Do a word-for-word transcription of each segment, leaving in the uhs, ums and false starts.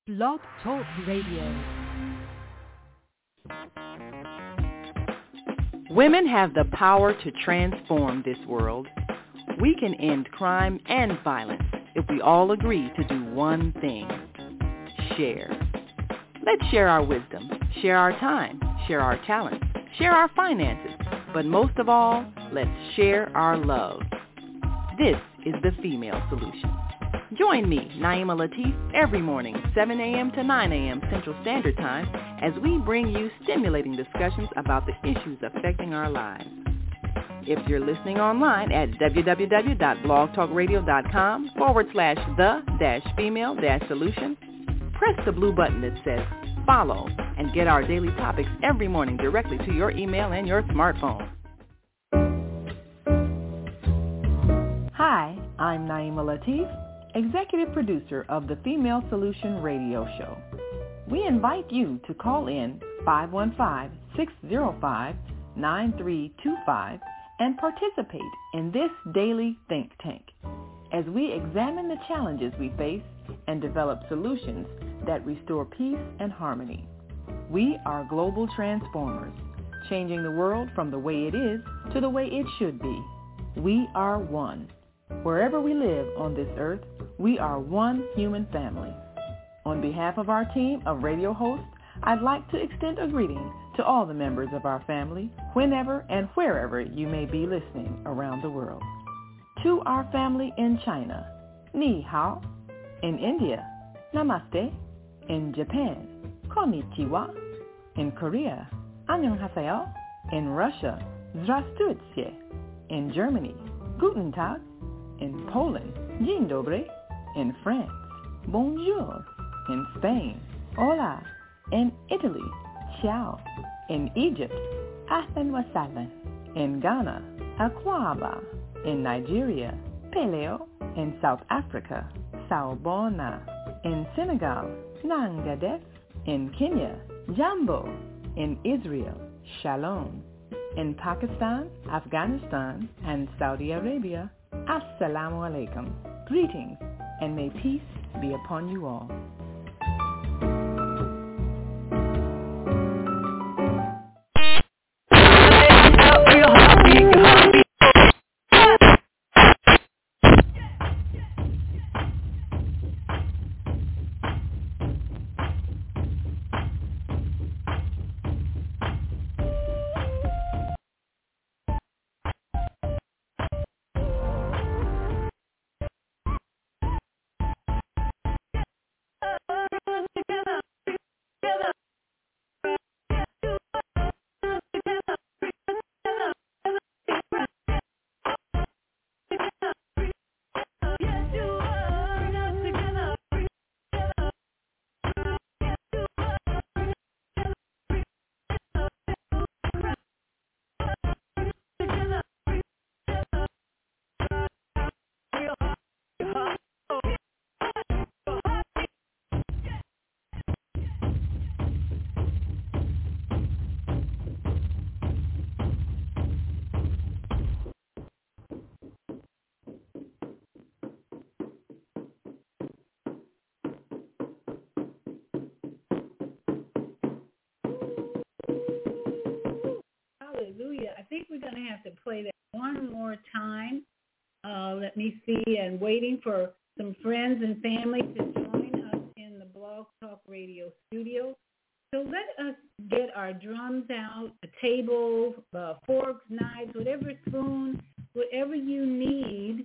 Blog Talk Radio. Women have the power to transform this world. We can end crime and violence if we all agree to do one thing: share. Let's share our wisdom, share our time, share our talents, share our finances, but most of all, let's share our love. This is the Female Solution. Join me, Naima Latif, every morning, seven a.m. to nine a.m. Central Standard Time, as we bring you stimulating discussions about the issues affecting our lives. If you're listening online at www.blogtalkradio.com forward slash the dash female dash solution, press the blue button that says follow and get our daily topics every morning directly to your email and your smartphone. Hi, I'm Naima Latif, Executive Producer of the Female Solution Radio Show. We invite you to call in five one five, six zero five, nine three two five and participate in this daily think tank as we examine the challenges we face and develop solutions that restore peace and harmony. We are global transformers, changing the world from the way it is to the way it should be. We are one. Wherever we live on this earth, we are one human family. On behalf of our team of radio hosts, I'd like to extend a greeting to all the members of our family, whenever and wherever you may be listening around the world. To our family in China, Ni Hao. In India, Namaste. In Japan, Konnichiwa. In Korea, Annyeonghaseyo. In Russia, Здравствуйте. In Germany, Guten Tag. In Poland, Dzień dobry. In France, Bonjour. In Spain, Hola. In Italy, Ciao. In Egypt, Ahlan wa sahlan. In Ghana, Akwaba. In Nigeria, Peleo. In South Africa, Sawubona. In Senegal, Nangadef. In Kenya, Jambo. In Israel, Shalom. In Pakistan, Afghanistan, and Saudi Arabia, Assalamu alaikum. Greetings, and may peace be upon you all. Hallelujah. I think we're going to have to play that one more time. Uh, let me see. And waiting for some friends and family to join us in the Blog Talk Radio studio. So let us get our drums out, a table, uh, forks, knives, whatever spoon, whatever you need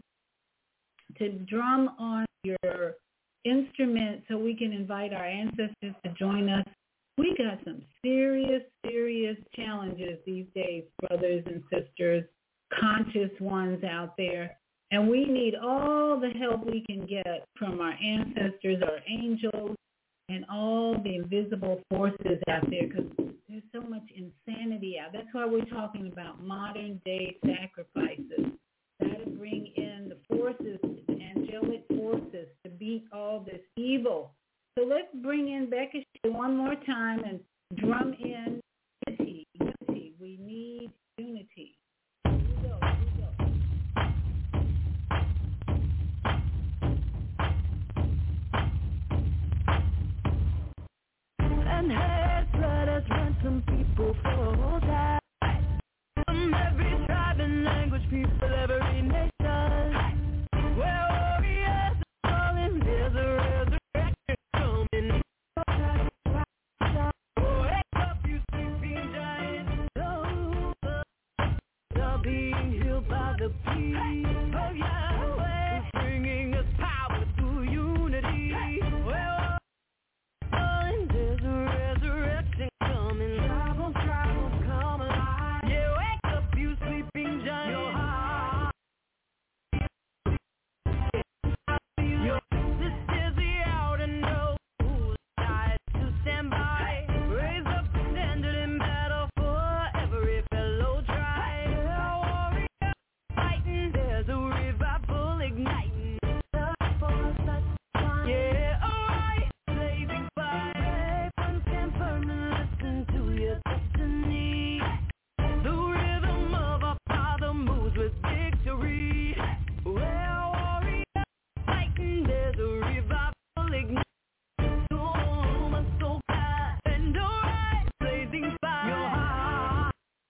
to drum on your instrument so we can invite our ancestors to join us. We got some serious, serious challenges these days, brothers and sisters, conscious ones out there. And we need all the help we can get from our ancestors, our angels, and all the invisible forces out there, because there's so much insanity out. That's why we're talking about modern day sacrifices. Got to bring in the forces, the angelic forces, to beat all this evil. So let's bring in Becca one more time and drum in unity. Unity. We need unity. Here we go. Here we go. One head blood has ransomed people for all time. From every tribe and language, people, every nation. Where warriors are falling, there's a resurrection coming. Wake up, you sleeping giants. You're being healed by the peace of Yahweh, bringing us power through unity. Where warriors, there's a resurrection coming. Tribal, tribal, come alive. Yeah, wake up, you sleeping giants. Your heart. Your, this is the hour to know who's died to stand by. Raise up the standard in battle for every fellow tribe. Warrior fighting, there's a revival igniting. Yeah, alright, blazing fire. Everyone stand firm and listen to your destiny. The rhythm of our Father moves with victory. Well, warrior fighting, there's a revival igniting. Oh, my soul fire, and alright, blazing fire. Your heart,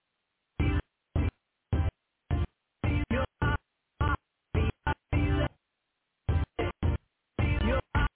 your heart, feel it. Your heart.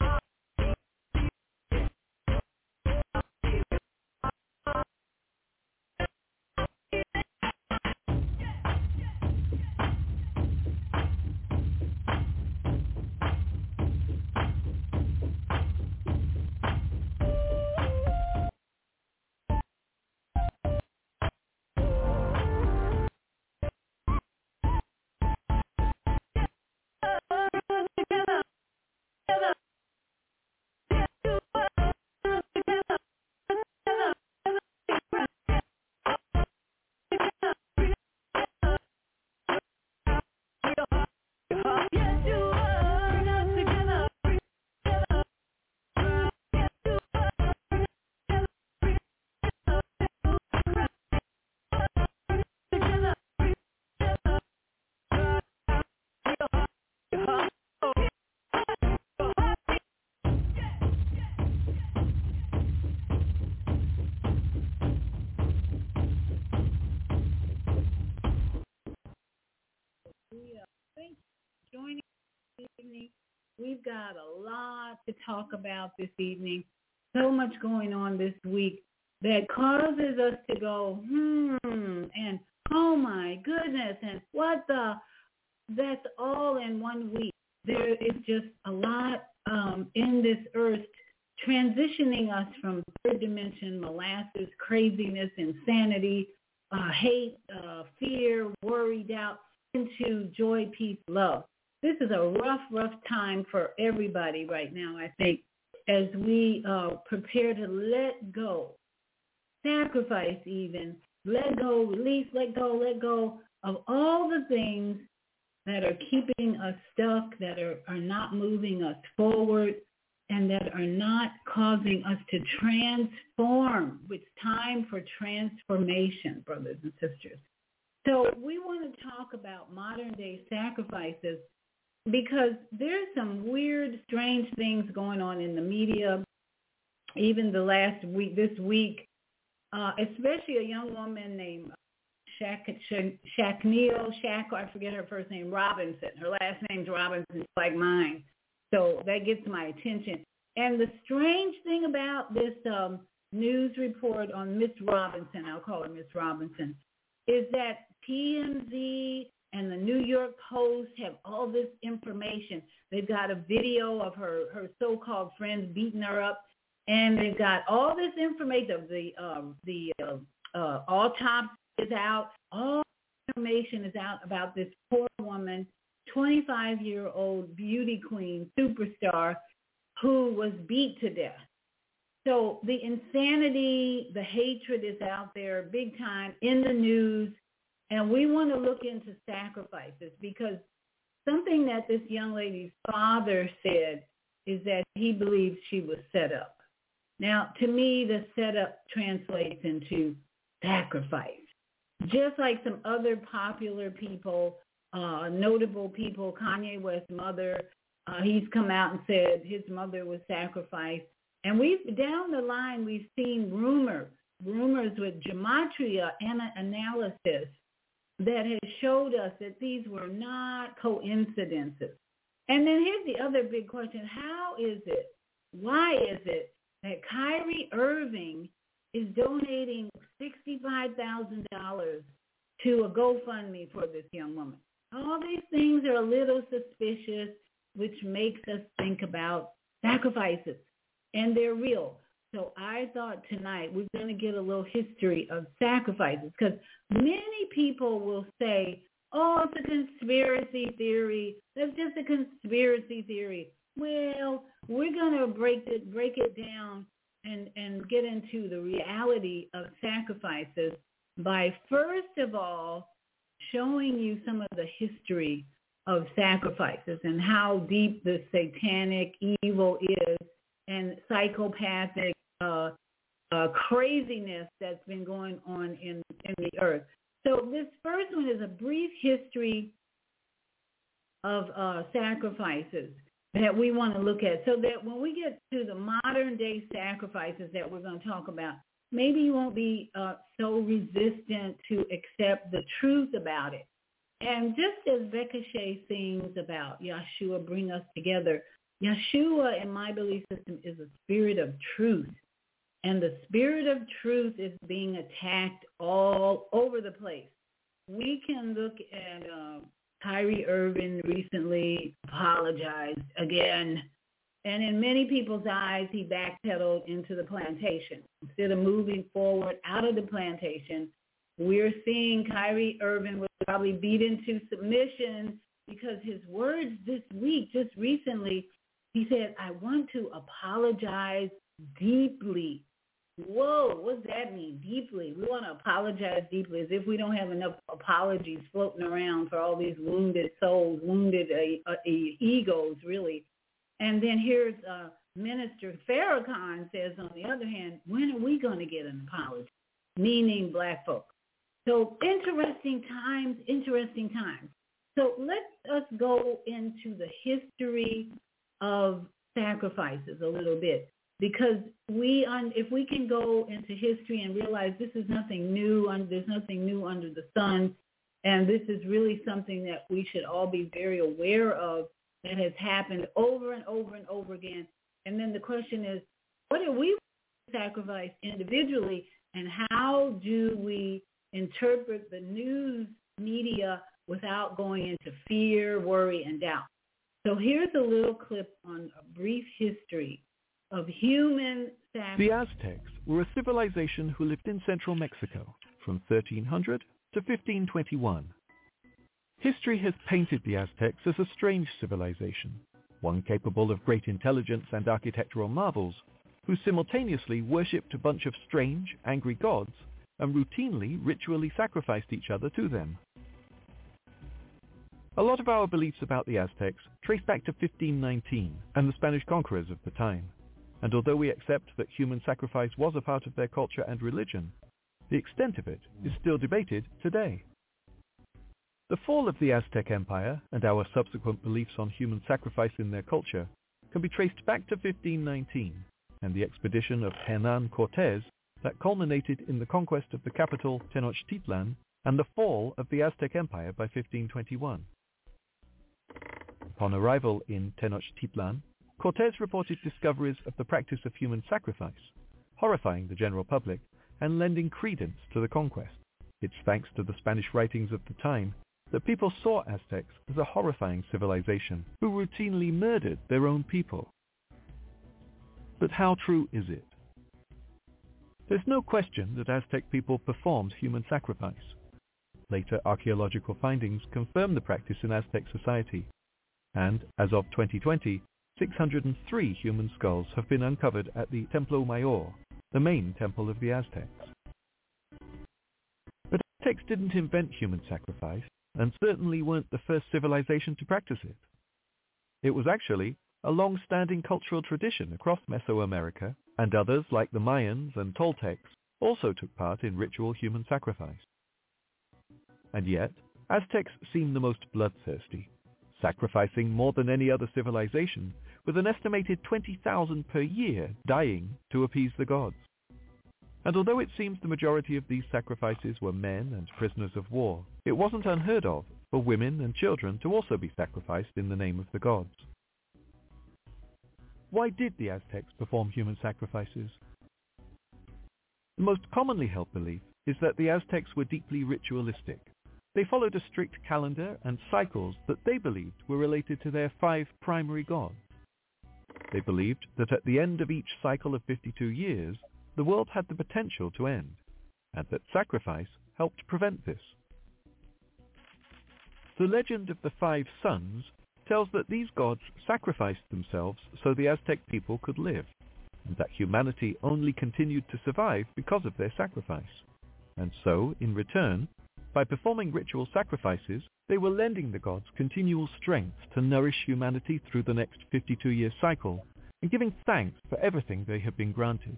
Thanks for joining us this evening. We've got a lot to talk about this evening. So much going on this week that causes us to go, hmm, and oh my goodness, and what the, that's all in one week. There is just a lot um, in this earth transitioning us from third dimension, molasses, craziness, insanity, uh, hate, uh, fear, worry, doubt, into joy, peace, love. This is a rough, rough time for everybody right now, I think, as we uh, prepare to let go, sacrifice even, let go, release, let go, let go of all the things that are keeping us stuck, that are, are not moving us forward, and that are not causing us to transform. It's time for transformation, brothers and sisters. So we want to talk about modern-day sacrifices because there's some weird, strange things going on in the media. Even the last week, this week, uh, especially a young woman named Shak, Shak, Shakneil, Shak, I forget her first name, Robinson. Her last name's Robinson, it's like mine. So that gets my attention. And the strange thing about this um, news report on Miss Robinson, I'll call her Miss Robinson, is that T M Z and the New York Post have all this information. They've got a video of her, her so-called friends beating her up, and they've got all this information of the um, the uh, uh, autopsy is out. All information is out about this poor woman, twenty-five-year-old beauty queen, superstar, who was beat to death. So the insanity, the hatred is out there big time in the news. And we want to look into sacrifices because something that this young lady's father said is that he believes she was set up. Now, to me, the setup translates into sacrifice. Just like some other popular people, uh, notable people, Kanye West's mother, uh, he's come out and said his mother was sacrificed. And we've, down the line, we've seen rumors, rumors with gematria ana- analysis that has showed us that these were not coincidences. And then here's the other big question. How is it, why is it that Kyrie Irving is donating sixty-five thousand dollars to a GoFundMe for this young woman? All these things are a little suspicious, which makes us think about sacrifices, and they're real. So I thought tonight we're going to get a little history of sacrifices, because many people will say, oh, it's a conspiracy theory. That's just a conspiracy theory. Well, we're going to break it, break it down and, and get into the reality of sacrifices by, first of all, showing you some of the history of sacrifices and how deep the satanic evil is and psychopathic uh, uh, craziness that's been going on in, in the earth. So this first one is a brief history of uh, sacrifices that we want to look at, so that when we get to the modern day sacrifices that we're going to talk about, maybe you won't be uh, so resistant to accept the truth about it. And just as Becca Shea sings about Yeshua bring us together, Yeshua, in my belief system, is a spirit of truth. And the spirit of truth is being attacked all over the place. We can look at uh, Kyrie Irving recently apologized again. And in many people's eyes, he backpedaled into the plantation. Instead of moving forward out of the plantation, we're seeing Kyrie Irving was probably beat into submission because his words this week, just recently, he said, I want to apologize deeply. Whoa, what does that mean, deeply? We want to apologize deeply, as if we don't have enough apologies floating around for all these wounded souls, wounded uh, uh, egos, really. And then here's uh, Minister Farrakhan says, on the other hand, when are we going to get an apology? Meaning black folks. So interesting times, interesting times. So let us go into the history of sacrifices a little bit, because we, if we can go into history and realize this is nothing new, there's nothing new under the sun, and this is really something that we should all be very aware of, that has happened over and over and over again. And then the question is, what do we sacrifice individually, and how do we interpret the news media without going into fear, worry, and doubt? So here's a little clip on a brief history of human sacrifice. The Aztecs were a civilization who lived in central Mexico from thirteen hundred to fifteen twenty-one. History has painted the Aztecs as a strange civilization, one capable of great intelligence and architectural marvels, who simultaneously worshipped a bunch of strange, angry gods and routinely ritually sacrificed each other to them. A lot of our beliefs about the Aztecs trace back to fifteen nineteen and the Spanish conquerors of the time, and although we accept that human sacrifice was a part of their culture and religion, the extent of it is still debated today. The fall of the Aztec Empire and our subsequent beliefs on human sacrifice in their culture can be traced back to fifteen nineteen and the expedition of Hernán Cortés that culminated in the conquest of the capital Tenochtitlan and the fall of the Aztec Empire by fifteen twenty-one. Upon arrival in Tenochtitlan, Cortés reported discoveries of the practice of human sacrifice, horrifying the general public and lending credence to the conquest. It's thanks to the Spanish writings of the time that people saw Aztecs as a horrifying civilization who routinely murdered their own people. But how true is it? There's no question that Aztec people performed human sacrifice. Later archaeological findings confirm the practice in Aztec society, and as of twenty twenty, six hundred three human skulls have been uncovered at the Templo Mayor, the main temple of the Aztecs. But Aztecs didn't invent human sacrifice, and certainly weren't the first civilization to practice it. It was actually a long-standing cultural tradition across Mesoamerica, and others like the Mayans and Toltecs also took part in ritual human sacrifice. And yet, Aztecs seem the most bloodthirsty, sacrificing more than any other civilization with an estimated twenty thousand per year dying to appease the gods. And although it seems the majority of these sacrifices were men and prisoners of war, it wasn't unheard of for women and children to also be sacrificed in the name of the gods. Why did the Aztecs perform human sacrifices? The most commonly held belief is that the Aztecs were deeply ritualistic. They followed a strict calendar and cycles that they believed were related to their five primary gods. They believed that at the end of each cycle of fifty-two years, the world had the potential to end, and that sacrifice helped prevent this. The legend of the five sons tells that these gods sacrificed themselves so the Aztec people could live, and that humanity only continued to survive because of their sacrifice. And so, in return, by performing ritual sacrifices, they were lending the gods continual strength to nourish humanity through the next fifty-two-year cycle, and giving thanks for everything they had been granted.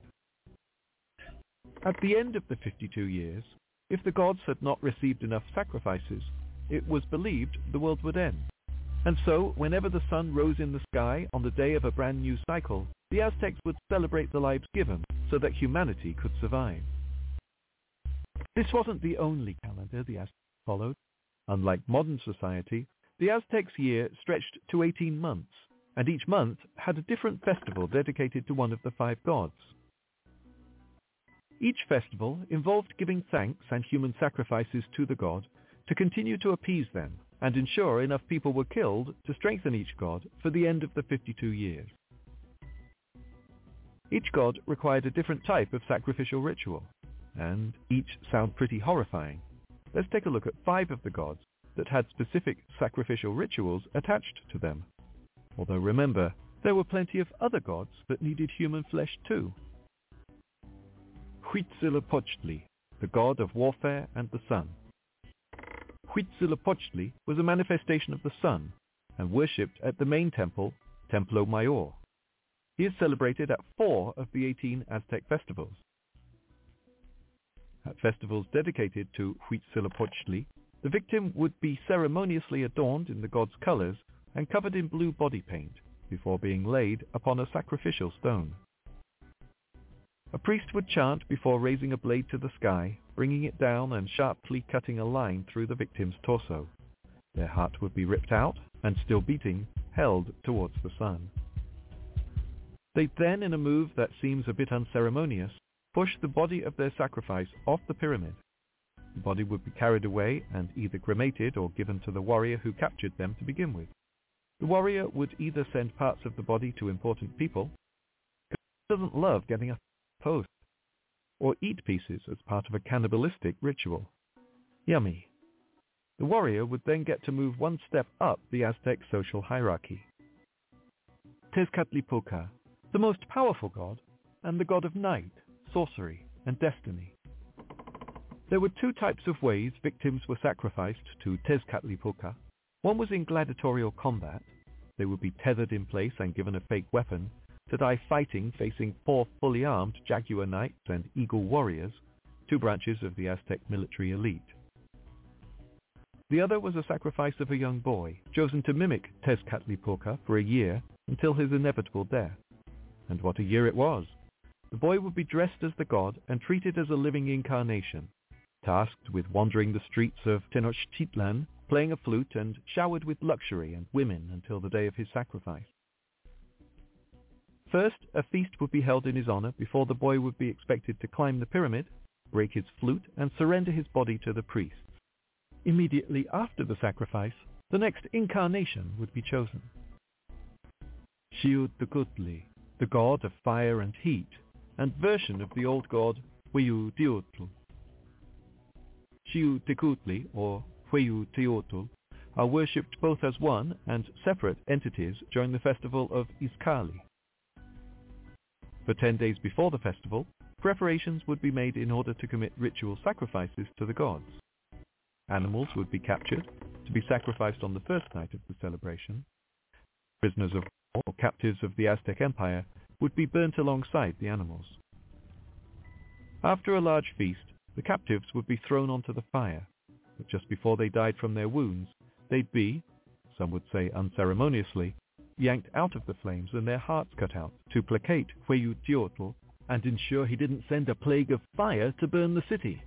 At the end of the fifty-two years, if the gods had not received enough sacrifices, it was believed the world would end. And so, whenever the sun rose in the sky on the day of a brand new cycle, the Aztecs would celebrate the lives given so that humanity could survive. This wasn't the only calendar the Aztecs followed. Unlike modern society, the Aztecs' year stretched to eighteen months, and each month had a different festival dedicated to one of the five gods. Each festival involved giving thanks and human sacrifices to the god to continue to appease them and ensure enough people were killed to strengthen each god for the end of the fifty-two years. Each god required a different type of sacrificial ritual, and each sound pretty horrifying. Let's take a look at five of the gods that had specific sacrificial rituals attached to them. Although remember, there were plenty of other gods that needed human flesh too. Huitzilopochtli, the god of warfare and the sun. Huitzilopochtli was a manifestation of the sun and worshipped at the main temple, Templo Mayor. He is celebrated at four of the eighteen Aztec festivals. At festivals dedicated to Huitzilopochtli, the victim would be ceremoniously adorned in the god's colors and covered in blue body paint before being laid upon a sacrificial stone. A priest would chant before raising a blade to the sky, bringing it down and sharply cutting a line through the victim's torso. Their heart would be ripped out and, still beating, held towards the sun. They'd then, in a move that seems a bit unceremonious, push the body of their sacrifice off the pyramid. The body would be carried away and either cremated or given to the warrior who captured them to begin with. The warrior would either send parts of the body to important people, because he doesn't love getting a post, or eat pieces as part of a cannibalistic ritual. Yummy. The warrior would then get to move one step up the Aztec social hierarchy. Tezcatlipoca, the most powerful god, and the god of night, sorcery, and destiny. There were two types of ways victims were sacrificed to Tezcatlipoca. One was in gladiatorial combat. They would be tethered in place and given a fake weapon to die fighting facing four fully armed jaguar knights and eagle warriors, two branches of the Aztec military elite. The other was a sacrifice of a young boy, chosen to mimic Tezcatlipoca for a year until his inevitable death. And what a year it was! The boy would be dressed as the god and treated as a living incarnation, tasked with wandering the streets of Tenochtitlan, playing a flute, and showered with luxury and women until the day of his sacrifice. First, a feast would be held in his honor before the boy would be expected to climb the pyramid, break his flute, and surrender his body to the priests. Immediately after the sacrifice, the next incarnation would be chosen. Xiuhtecutli, the god of fire and heat, and version of the old god Hueyuteotl. Xiuhtecutli, or Hueyuteotl, are worshipped both as one and separate entities during the festival of Izcalli. For ten days before the festival, preparations would be made in order to commit ritual sacrifices to the gods. Animals would be captured to be sacrificed on the first night of the celebration. Prisoners of war or captives of the Aztec Empire would be burnt alongside the animals. After a large feast, the captives would be thrown onto the fire, but just before they died from their wounds, they'd be, some would say unceremoniously, yanked out of the flames and their hearts cut out to placate Huehueteotl and ensure he didn't send a plague of fire to burn the city.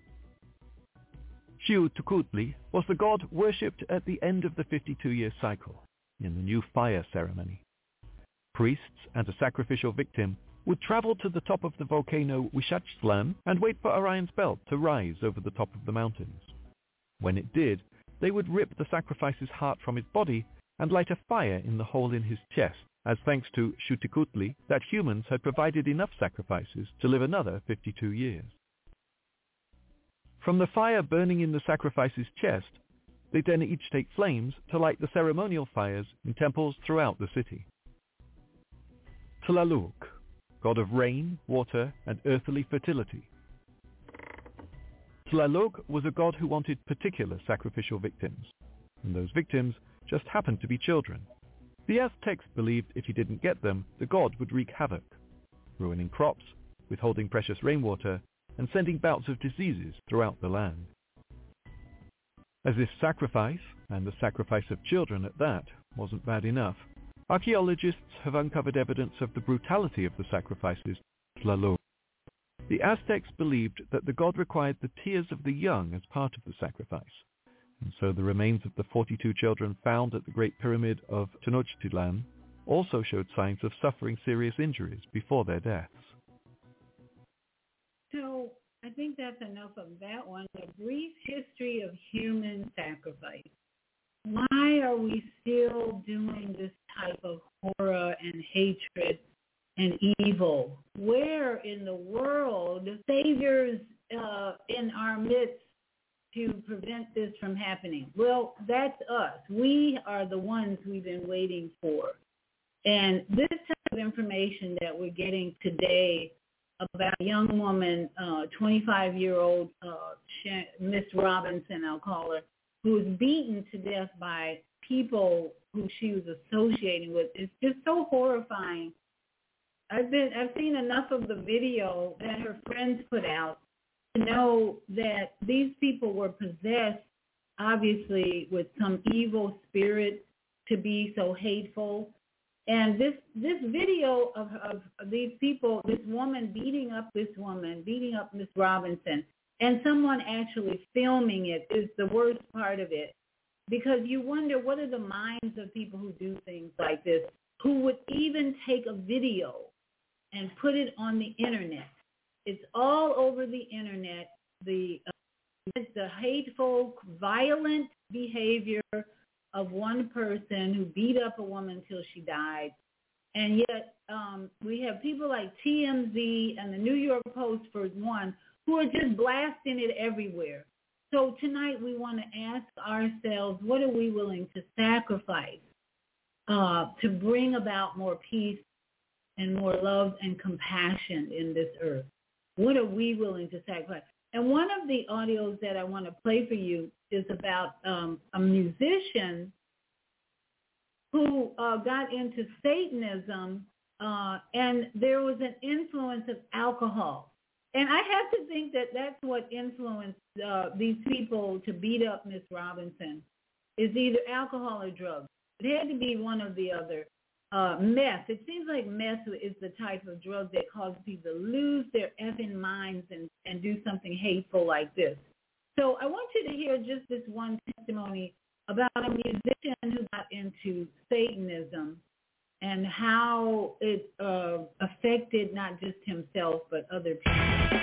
Xiuhtecutli was the god worshipped at the end of the fifty-two-year cycle in the new fire ceremony. Priests and a sacrificial victim would travel to the top of the volcano Huixachtlan and wait for Orion's belt to rise over the top of the mountains. When it did, they would rip the sacrifice's heart from his body and light a fire in the hole in his chest, as thanks to Xiuhtecutli that humans had provided enough sacrifices to live another fifty-two years. From the fire burning in the sacrifice's chest, they then each take flames to light the ceremonial fires in temples throughout the city. Tlaloc, god of rain, water, and earthly fertility. Tlaloc was a god who wanted particular sacrificial victims, and those victims just happened to be children. The Aztecs believed if he didn't get them, the god would wreak havoc, ruining crops, withholding precious rainwater, and sending bouts of diseases throughout the land. As if sacrifice, and the sacrifice of children at that, wasn't bad enough, archaeologists have uncovered evidence of the brutality of the sacrifices to Tlaloc. The Aztecs believed that the god required the tears of the young as part of the sacrifice, and so the remains of the forty-two children found at the Great Pyramid of Tenochtitlan also showed signs of suffering serious injuries before their deaths. So I think that's enough of that one. A brief history of human sacrifice. Why are we still doing this type of horror and hatred and evil? Where in the world are saviors uh, in our midst to prevent this from happening? Well, that's us. We are the ones we've been waiting for. And this type of information that we're getting today about a young woman, uh, twenty-five-year-old uh, Miss Robinson, I'll call her, who was beaten to death by people who she was associating with. It's just so horrifying. I've been, I've seen enough of the video that her friends put out to know that these people were possessed, obviously, with some evil spirit to be so hateful. And this this video of, of, of these people, this woman beating up this woman, beating up Miss Robinson, and someone actually filming it is the worst part of it. Because you wonder, what are the minds of people who do things like this, who would even take a video and put it on the internet? It's all over the internet, the, uh, the hateful, violent behavior of one person who beat up a woman until she died. And yet um, we have people like T M Z and the New York Post, for one, who are just blasting it everywhere. So tonight we want to ask ourselves, what are we willing to sacrifice uh, to bring about more peace and more love and compassion in this earth? What are we willing to sacrifice? And one of the audios that I want to play for you is about um, a musician who uh, got into Satanism, uh, and there was an influence of alcohol. And I have to think that that's what influenced uh, these people to beat up Miss Robinson, is either alcohol or drugs. It had to be one or the other. Uh, meth. It seems like meth is the type of drug that causes people to lose their effing minds and, and do something hateful like this. So I want you to hear just this one testimony about a musician who got into Satanism and how it uh, affected not just himself but other people.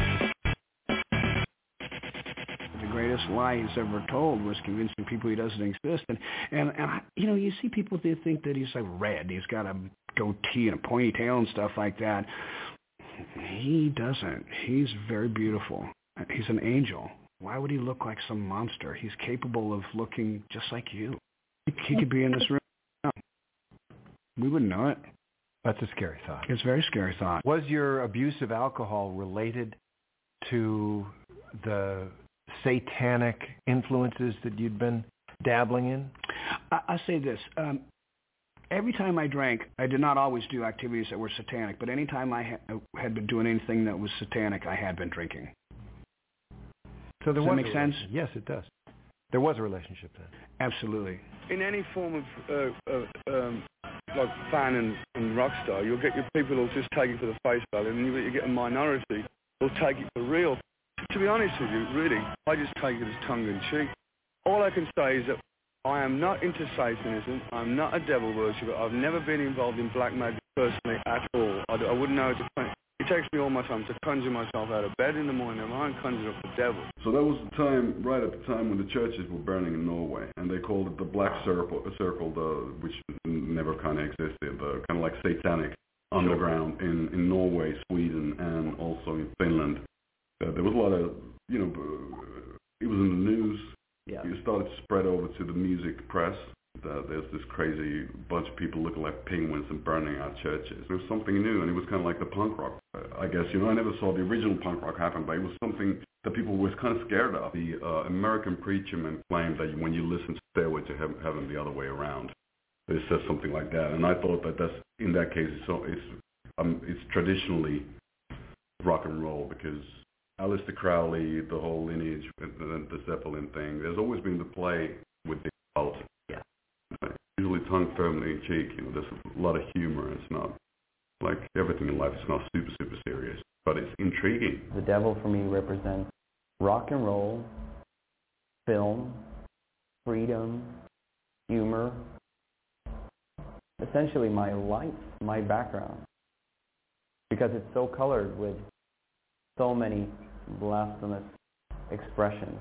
The greatest lie he's ever told was convincing people he doesn't exist. And, and, and I, you know, you see people, they think that he's like red. He's got a goatee and a ponytail and stuff like that. He doesn't. He's very beautiful. He's an angel. Why would he look like some monster? He's capable of looking just like you. He could be in this room. We wouldn't know it. That's a scary thought. It's a very scary thought. Was your abuse of alcohol related to the satanic influences that you'd been dabbling in? I, I'll say this. Um, every time I drank, I did not always do activities that were satanic, but any time I ha- had been doing anything that was satanic, I had been drinking. So there does was that make a sense? Yes, it does. There was a relationship then. Absolutely. In any form of uh, uh, um, like fan and, and rock star, you'll get your people who'll just take it for the face value, and you, you get a minority who'll take it for real. To be honest with you, really, I just take it as tongue-in-cheek. All I can say is that I am not into Satanism. I'm not a devil worshipper. I've never been involved in black magic personally at all. I, I wouldn't know how to con- It takes me all my time to conjure myself out of bed in the morning. I can't conjure up the devil. So that was the time, right at the time when the churches were burning in Norway, and they called it the Black Circle, circle the, which never kind of existed, the kind of like satanic underground in, in Norway, Sweden, and also in Finland. Uh, there was a lot of, you know, it was in the news. Yeah. It started to spread over to the music press. Uh, there's this crazy bunch of people looking like penguins and burning out churches. It was something new, and it was kind of like the punk rock, uh, I guess. You know, I never saw the original punk rock happen, but it was something that people were kind of scared of. The uh, American preacher man claimed that when you listen to Stairway to Heaven, heaven the other way around, it says something like that. And I thought that that's, in that case, it's, so, it's, um, it's traditionally rock and roll, because Aleister Crowley, the whole lineage, the, the Zeppelin thing, there's always been the play with the cult. Yeah. Usually tongue firmly in cheek, you know, there's a lot of humor. It's not, like everything in life, it's not super, super serious, but it's intriguing. The devil for me represents rock and roll, film, freedom, humor, essentially my life, my background, because it's so colored with so many blasphemous expressions.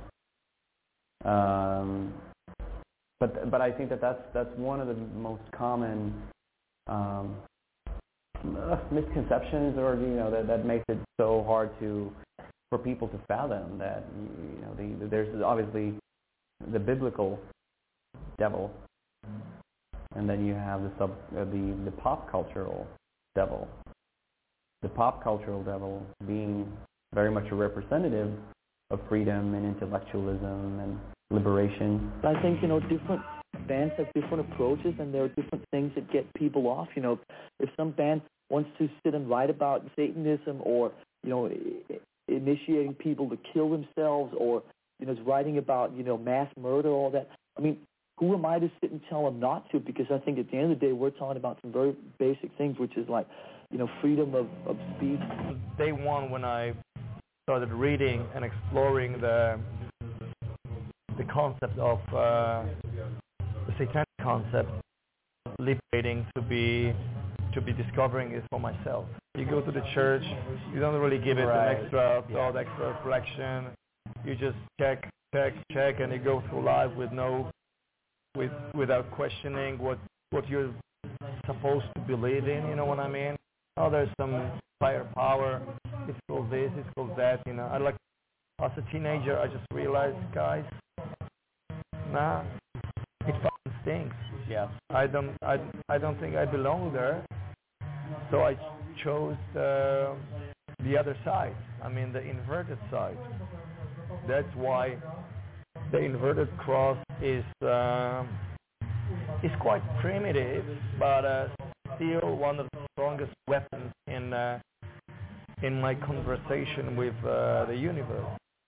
Um, but but I think that that's that's one of the most common um, uh, misconceptions, or you know that, that makes it so hard to for people to fathom that you know the, the, there's obviously the biblical devil, and then you have the sub uh, the the pop cultural devil. The pop cultural devil being very much a representative of freedom and intellectualism and liberation. I think, you know, different bands have different approaches, and there are different things that get people off. You know, if some band wants to sit and write about Satanism, or, you know, initiating people to kill themselves, or, you know, is writing about, you know, mass murder, all that, I mean, who am I to sit and tell them not to? Because I think at the end of the day, we're talking about some very basic things, which is like, you know, freedom of, of speech. Day one, when I started reading and exploring the the concept of uh, the satanic concept, liberating to be to be discovering it for myself. You go to the church, you don't really give it right. an extra thought, extra reflection. You just check, check, check, and you go through life with no, with without questioning what what you're supposed to believe in. You know what I mean? Oh, there's some firepower. It's called this, it's called that. You know, I like as a teenager, I just realized, guys, nah, it fucking stinks. Yeah. I don't, I, I don't think I belong there. So I chose the the other side. I mean, the inverted side. That's why the inverted cross is uh, is quite primitive, but uh, still one of the strongest weapons in uh, in my conversation with uh, the universe.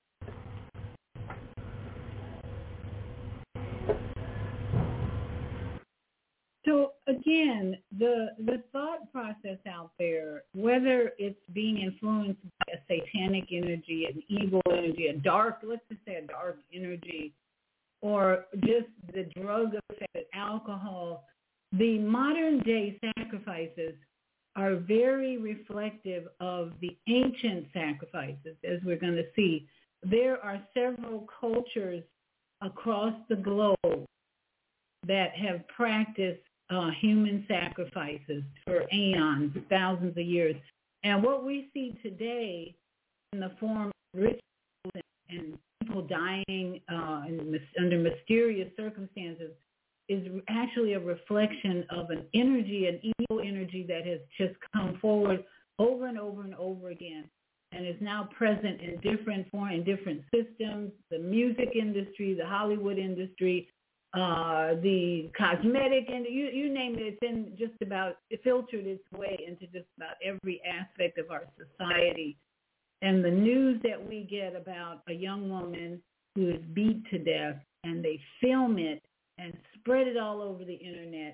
So again, the the thought process out there, whether it's being influenced by a satanic energy, an evil energy, a dark, let's just say a dark energy, or just the drug effect, alcohol, the modern day sacrifices are very reflective of the ancient sacrifices, as we're going to see. There are several cultures across the globe that have practiced uh, human sacrifices for aeons, thousands of years. And what we see today in the form of rituals and people dying uh, in, under mysterious circumstances is actually a reflection of an energy, an evil energy that has just come forward over and over and over again, and is now present in different form, in different systems, the music industry, the Hollywood industry, uh, the cosmetic, and you, you name it, it's in just about, it filtered its way into just about every aspect of our society. And the news that we get about a young woman who is beat to death, and they film it and spread it all over the internet,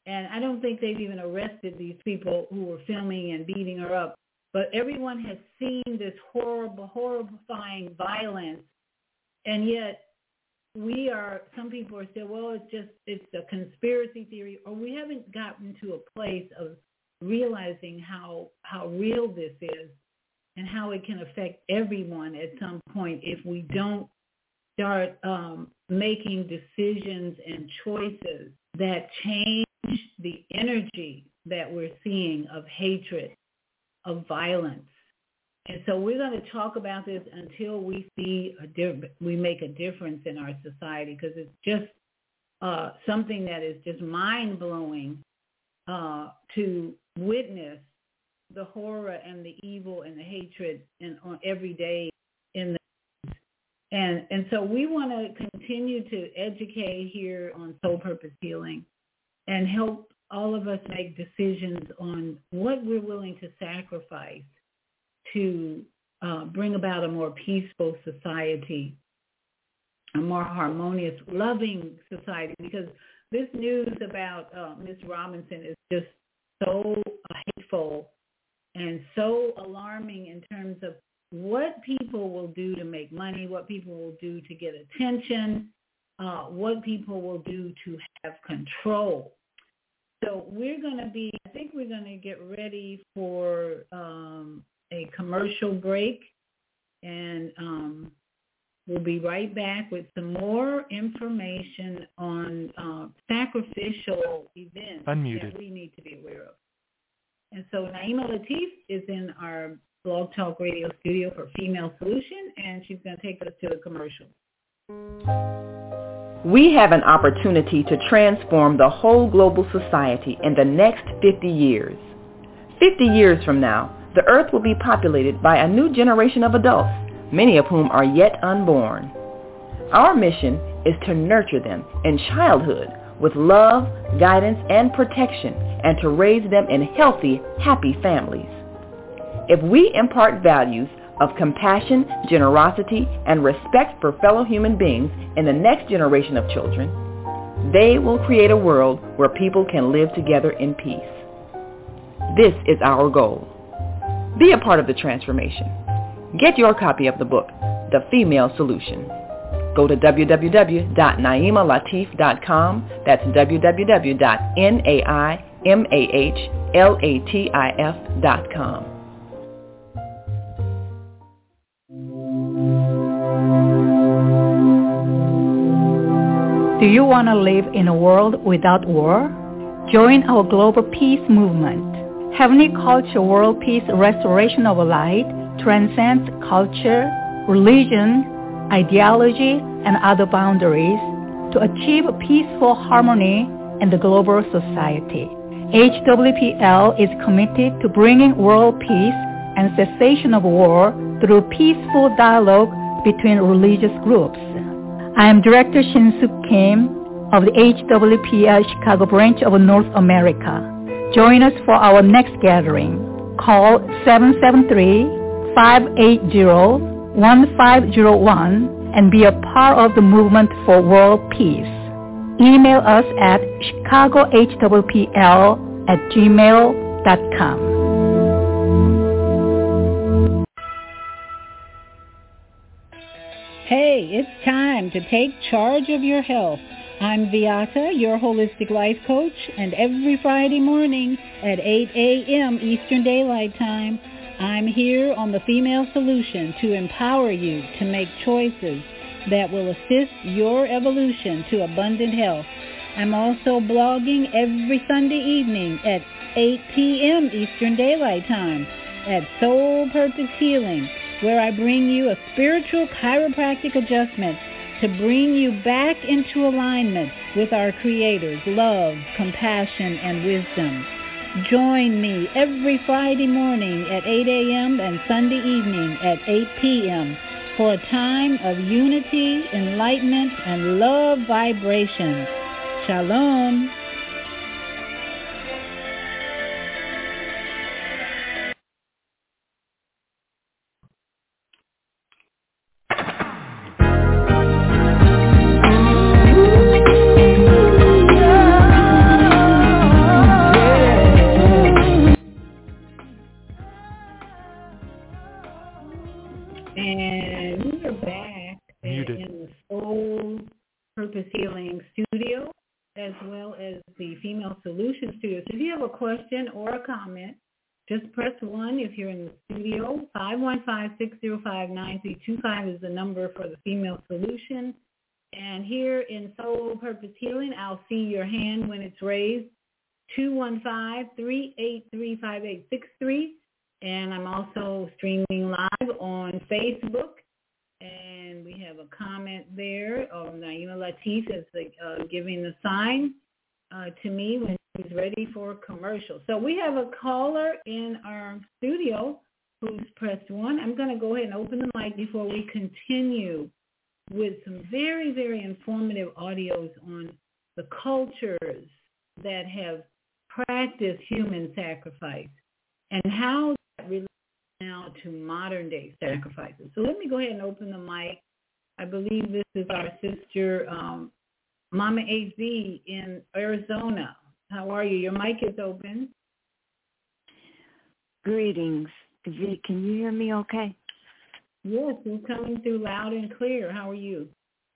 And I don't think they've even arrested these people who were filming and beating her up. But everyone has seen this horrible, horrifying violence. And yet we are, some people are saying, well, it's just, it's a conspiracy theory. Or we haven't gotten to a place of realizing how how real this is and how it can affect everyone at some point if we don't start um, making decisions and choices that change the energy that we're seeing of hatred, of violence. And so we're going to talk about this until we see a di- we make a difference in our society, because it's just uh, something that is just mind-blowing uh, to witness the horror and the evil and the hatred in, on every day in the and and so we want to continue to educate here on Soul Purpose Healing and help all of us make decisions on what we're willing to sacrifice to uh, bring about a more peaceful society, a more harmonious, loving society, because this news about uh, Miss Robinson is just so hateful and so alarming in terms of what people will do to make money, what people will do to get attention, uh, what people will do to have control. So we're going to be, I think we're going to get ready for um, a commercial break, and um, we'll be right back with some more information on uh, sacrificial events Unmuted. that we need to be aware of. And so Naima Latif is in our Blog Talk Radio studio for Female Solution, and she's going to take us to a commercial. We have an opportunity to transform the whole global society in the next fifty years. fifty years from now, the earth will be populated by a new generation of adults, many of whom are yet unborn. Our mission is to nurture them in childhood with love, guidance, and protection, and to raise them in healthy, happy families. If we impart values of compassion, generosity, and respect for fellow human beings in the next generation of children, they will create a world where people can live together in peace. This is our goal. Be a part of the transformation. Get your copy of the book, The Female Solution. Go to w w w dot naima latif dot com. That's w w w dot naima latif dot com. Do you want to live in a world without war? Join our global peace movement. Heavenly Culture World Peace Restoration of Light transcends culture, religion, ideology, and other boundaries to achieve peaceful harmony in the global society. H W P L is committed to bringing world peace and cessation of war through peaceful dialogue between religious groups. I am Director Shin-Suk Kim of the H W P L Chicago branch of North America. Join us for our next gathering. Call seven seven three, five eight zero, one five zero one and be a part of the movement for world peace. Email us at chicago h w p l at gmail dot com. Hey, it's time to take charge of your health. I'm Viata, your holistic life coach, and every Friday morning at eight a.m. Eastern Daylight Time, I'm here on The Female Solution to empower you to make choices that will assist your evolution to abundant health. I'm also blogging every Sunday evening at eight p.m. Eastern Daylight Time at Soul Purpose Healing, where I bring you a spiritual chiropractic adjustment to bring you back into alignment with our Creator's love, compassion, and wisdom. Join me every Friday morning at eight a.m. and Sunday evening at eight p.m. for a time of unity, enlightenment, and love vibrations. Shalom. And we are back Muted. in the Soul Purpose Healing Studio, as well as the Female Solution Studio. So if you have a question or a comment, just press one if you're in the studio. five one five, six zero five, nine three two five is the number for the Female Solution. And here in Soul Purpose Healing, I'll see your hand when it's raised, two one five, three eight three, five eight six three. And I'm also streaming live on Facebook. And we have a comment there of Naima Latif is uh, giving the sign uh, to me when she's ready for commercial. So we have a caller in our studio who's pressed one. I'm going to go ahead and open the mic before we continue with some very, very informative audios on the cultures that have practiced human sacrifice and how that relates now to modern day sacrifices. So let me go ahead and open the mic. I believe this is our sister, um, Mama A Z in Arizona. How are you? Your mic is open. Greetings. V, can you hear me okay? Yes, you're coming through loud and clear. How are you?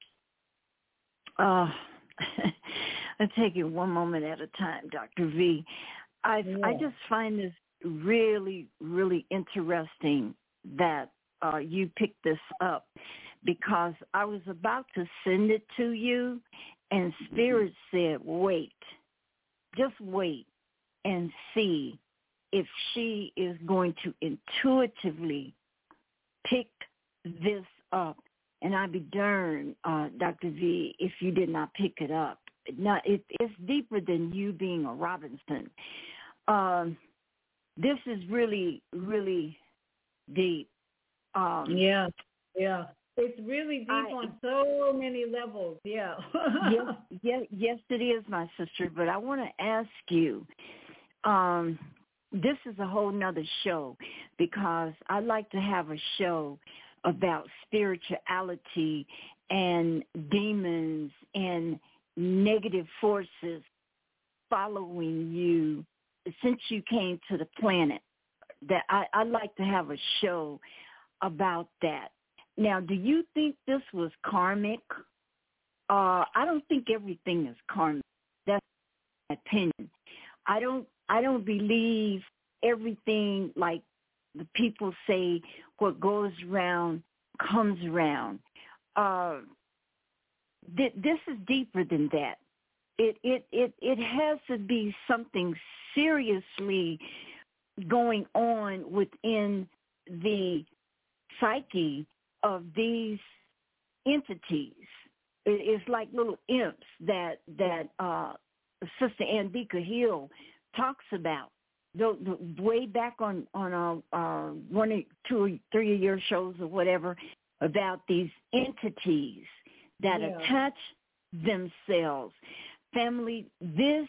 Uh, I'll take it one moment at a time, Doctor V. I Yeah. I just find this really, really interesting that uh, you picked this up, because I was about to send it to you, and Spirit said, wait, just wait and see if she is going to intuitively pick this up. And I'd be darned, uh, Doctor V, if you did not pick it up. Not, it, it's deeper than you being a Robinson. Um, this is really, really deep. Um, yeah, yeah. It's really deep I, on so many levels, yeah. yes, yes, yes, it is, my sister. But I want to ask you, um, this is a whole nother show, because I like to have a show about spirituality and demons and negative forces following you since you came to the planet. That I, I like to have a show about that. Now, do you think this was karmic? Uh, I don't think everything is karmic. That's my opinion. I don't. I don't believe everything, like the people say, what goes around comes around. Uh, th- this is deeper than that. It it it it has to be something seriously going on within the psyche of these entities. It, it's like little imps that that uh, Sister Andika Hill talks about. The, the, way back on on uh, uh, one, or two, or three of your shows or whatever, about these entities that Yeah. attach themselves. Family, this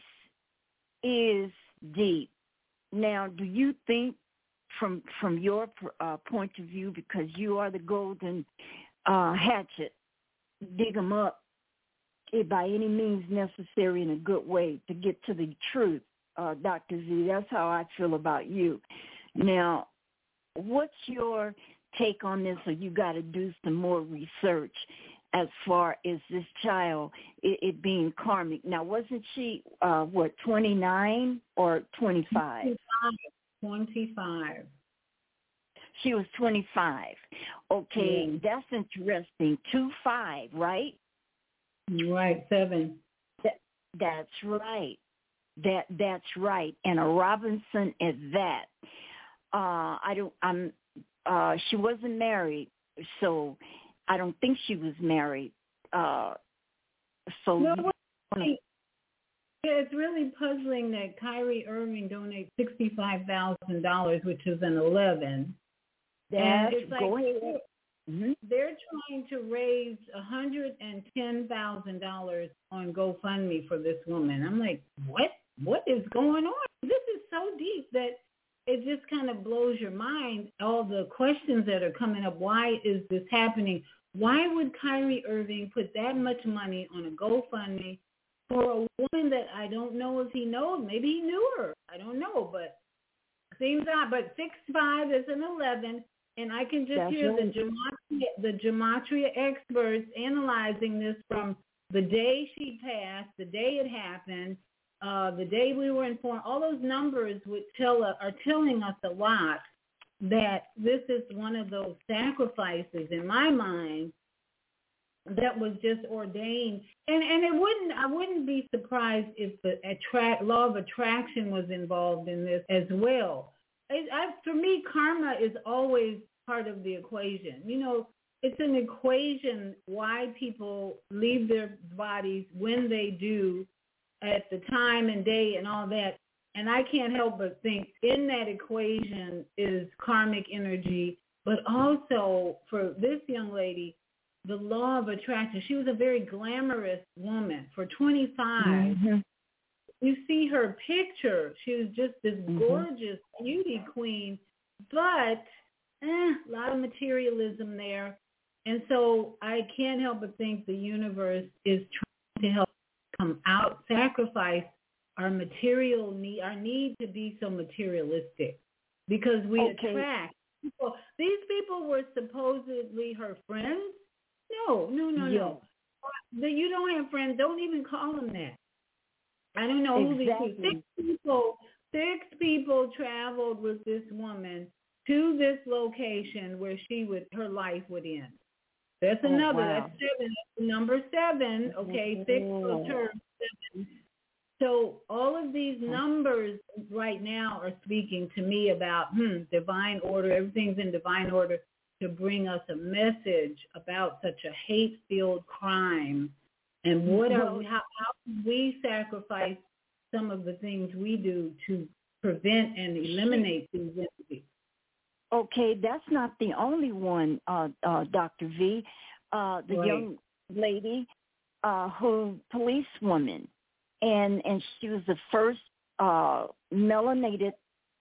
is deep. Now, do you think, from from your uh, point of view, because you are the golden uh, hatchet, dig them up eh, by any means necessary in a good way to get to the truth, uh, Doctor Z? That's how I feel about you. Now, what's your take on this? Or you got to do some more research as far as this child, it, it being karmic. Now, wasn't she, uh, what, twenty-nine or twenty-five? twenty-five. She was twenty-five. Okay, Yeah. that's interesting. Two five, right? Right, seven. That, that's right. That that's right. And a Robinson at that. Uh, I don't. I'm. Uh, she wasn't married, so I don't think she was married. Uh, so. No, wait. Yeah, it's really puzzling that Kyrie Irving donates sixty-five thousand dollars, which is an eleven. That's, and it's like go ahead. Mm-hmm. They're trying to raise one hundred ten thousand dollars on GoFundMe for this woman. I'm like, what? What is going on? This is so deep that it just kind of blows your mind, all the questions that are coming up. Why is this happening? Why would Kyrie Irving put that much money on a GoFundMe for a woman that I don't know if he knows? Maybe he knew her. I don't know, but seems odd. But six five is an eleven, And I can just That's hear right. the gematria, the gematria experts analyzing this from the day she passed, the day it happened, uh, the day we were informed. All those numbers would tell us, are telling us a lot that this is one of those sacrifices in my mind that was just ordained. And and it wouldn't I wouldn't be surprised if the attract law of attraction was involved in this as well. It, I, for me, karma is always part of the equation. You know, it's an equation why people leave their bodies when they do, at the time and day and all that. And I can't help but think in that equation is karmic energy, but also for this young lady, the law of attraction. She was a very glamorous woman. For twenty-five, mm-hmm. you see her picture. She was just this mm-hmm. gorgeous beauty queen, but eh, a lot of materialism there. And so I can't help but think the universe is trying to help come out, sacrifice our material need, our need to be so materialistic, because we okay. attract people. These people were supposedly her friends. No, no, no, yes. no. You don't have friends. Don't even call them that. I don't know who exactly. these six people. Six people traveled with this woman to this location where she would, her life would end. That's another. Oh, wow. That's seven. That's number seven. Okay, mm-hmm. six will turn seven. So all of these numbers right now are speaking to me about hmm, divine order. Everything's in divine order to bring us a message about such a hate-filled crime. And what are we, how, how can we sacrifice some of the things we do to prevent and eliminate these entities? Okay, that's not the only one, uh, uh, Doctor V. Uh, the right. young lady uh, who, policewoman, and, and she was the first uh, melanated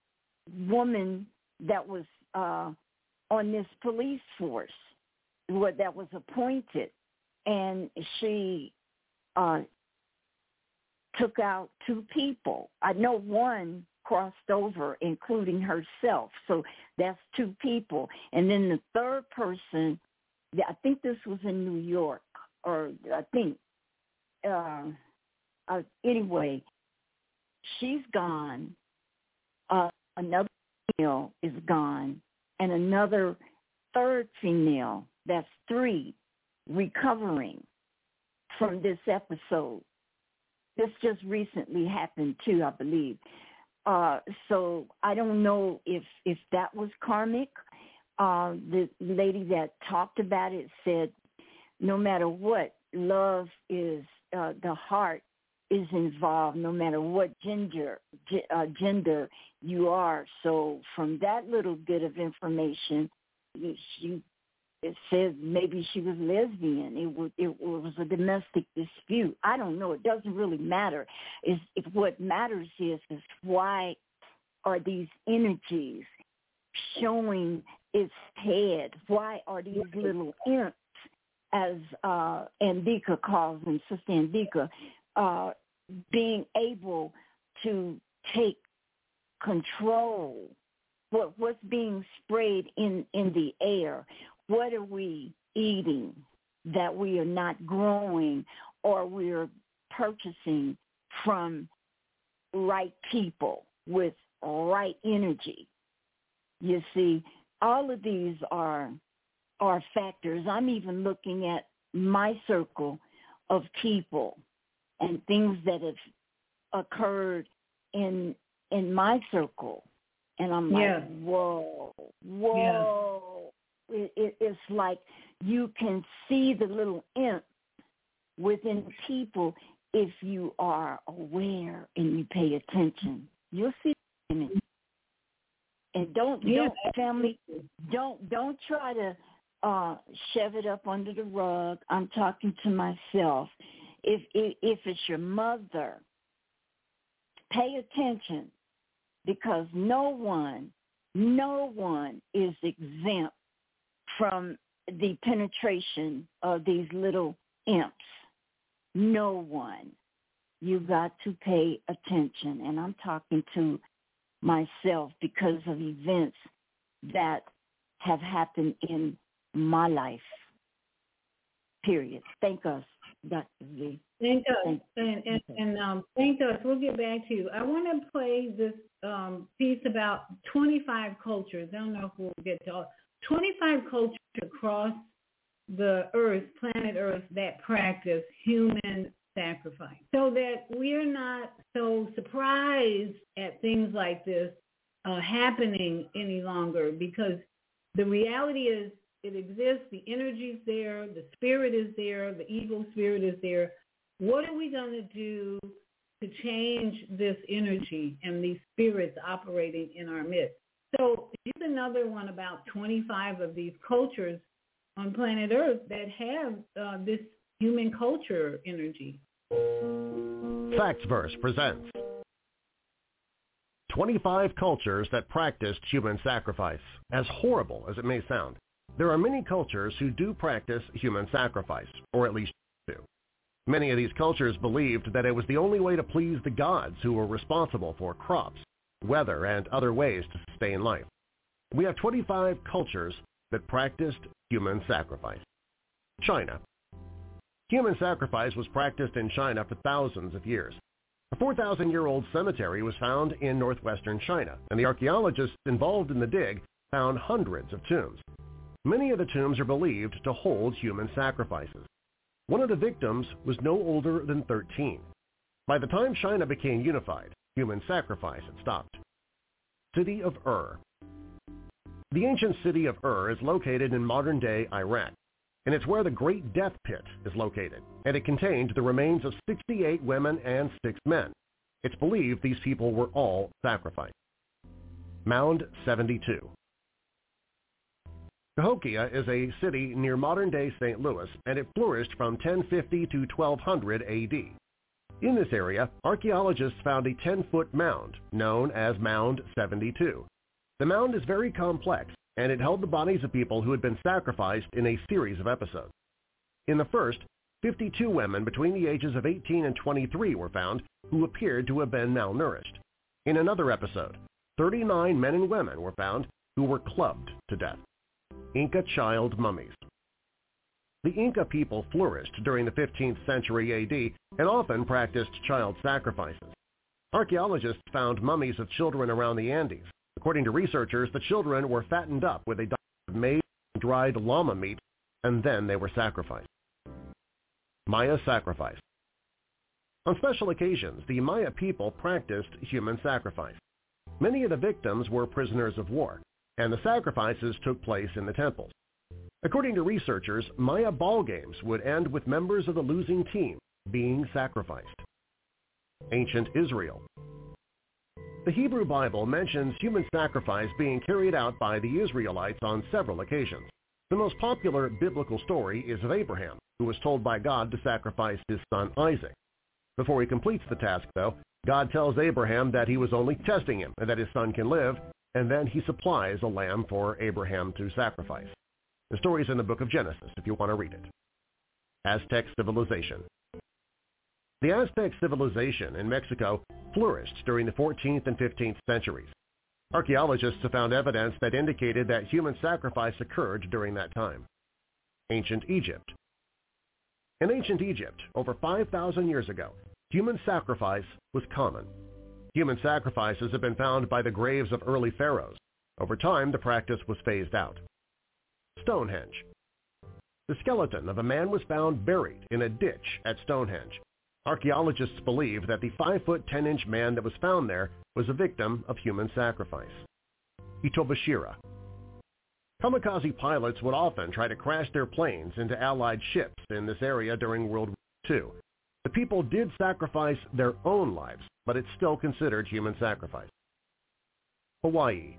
woman that was uh, on this police force what that was appointed, and she uh, took out two people. I know one crossed over, including herself, so that's two people. And then the third person, I think this was in New York, or I think, uh, uh, anyway, she's gone. Uh, another female is gone, and another third female, that's three, recovering from this episode. This just recently happened too, I believe. Uh, so I don't know if, if that was karmic. Uh, the lady that talked about it said, no matter what, love is, uh, the heart is involved, no matter what gender, g- uh, gender you are. So from that little bit of information, she it said maybe she was lesbian. It was, it was a domestic dispute. I don't know. It doesn't really matter. It's, if what matters is, is why are these energies showing its head? Why are these little imps, as uh, Andika calls them, Sister Andika, uh, being able to take control? What, what's being sprayed in, in the air? What are we eating that we are not growing, or we're purchasing from right people with right energy? You see, all of these are are factors. I'm even looking at my circle of people and things that have occurred in in my circle, and I'm like, yeah. whoa, whoa. Yeah. It, it, it's like you can see the little imp within people if you are aware and you pay attention. You'll see it. And don't, yeah. don't family, don't don't try to uh, shove it up under the rug. I'm talking to myself. If, if if it's your mother, pay attention, because no one, no one is exempt from the penetration of these little imps. No one. You got to pay attention. And I'm talking to myself because of events that have happened in my life. Period. Thank us, Doctor Z. Thank us. Thank and and, and um, thank us. We'll get back to you. I want to play this um, piece about twenty-five cultures. I don't know if we'll get to all. twenty-five cultures across the earth, planet Earth, that practice human sacrifice, so that we're not so surprised at things like this uh, happening any longer, because the reality is it exists, the energy's there, the spirit is there, the evil spirit is there. What are we going to do to change this energy and these spirits operating in our midst? So here's another one about twenty-five of these cultures on planet Earth that have uh, this human culture energy. Factsverse presents twenty-five cultures that practiced human sacrifice. As horrible as it may sound, there are many cultures who do practice human sacrifice, or at least do. Many of these cultures believed that it was the only way to please the gods who were responsible for crops, weather, and other ways to sustain life. We have twenty-five cultures that practiced human sacrifice. China. Human sacrifice was practiced in China for thousands of years. A four thousand year old cemetery was found in northwestern China, and the archaeologists involved in the dig found hundreds of tombs. Many of the tombs are believed to hold human sacrifices. One of the victims was no older than thirteen. By the time China became unified, human sacrifice had stopped. City of Ur. The ancient city of Ur is located in modern-day Iraq, and it's where the Great Death Pit is located, and it contained the remains of sixty-eight women and six men. It's believed these people were all sacrificed. Mound seventy-two. Cahokia is a city near modern-day Saint Louis, and it flourished from ten fifty to twelve hundred A D. In this area, archaeologists found a ten-foot mound known as Mound seventy-two. The mound is very complex, and it held the bodies of people who had been sacrificed in a series of episodes. In the first, fifty-two women between the ages of eighteen and twenty-three were found who appeared to have been malnourished. In another episode, thirty-nine men and women were found who were clubbed to death. Inca child mummies. The Inca people flourished during the fifteenth century A D and often practiced child sacrifices. Archaeologists found mummies of children around the Andes. According to researchers, the children were fattened up with a diet of maize and dried llama meat, and then they were sacrificed. Maya sacrifice. On special occasions, the Maya people practiced human sacrifice. Many of the victims were prisoners of war, and the sacrifices took place in the temples. According to researchers, Maya ball games would end with members of the losing team being sacrificed. Ancient Israel. The Hebrew Bible mentions human sacrifice being carried out by the Israelites on several occasions. The most popular biblical story is of Abraham, who was told by God to sacrifice his son Isaac. Before he completes the task, though, God tells Abraham that he was only testing him and that his son can live, and then he supplies a lamb for Abraham to sacrifice. The story is in the book of Genesis, if you want to read it. Aztec civilization. The Aztec civilization in Mexico flourished during the fourteenth and fifteenth centuries. Archaeologists have found evidence that indicated that human sacrifice occurred during that time. Ancient Egypt. In ancient Egypt, over five thousand years ago, human sacrifice was common. Human sacrifices have been found by the graves of early pharaohs. Over time, the practice was phased out. Stonehenge. The skeleton of a man was found buried in a ditch at Stonehenge. Archaeologists believe that the five foot ten inch man that was found there was a victim of human sacrifice. Itobashira. Kamikaze pilots would often try to crash their planes into Allied ships in this area during World War Two. The people did sacrifice their own lives, but it's still considered human sacrifice. Hawaii.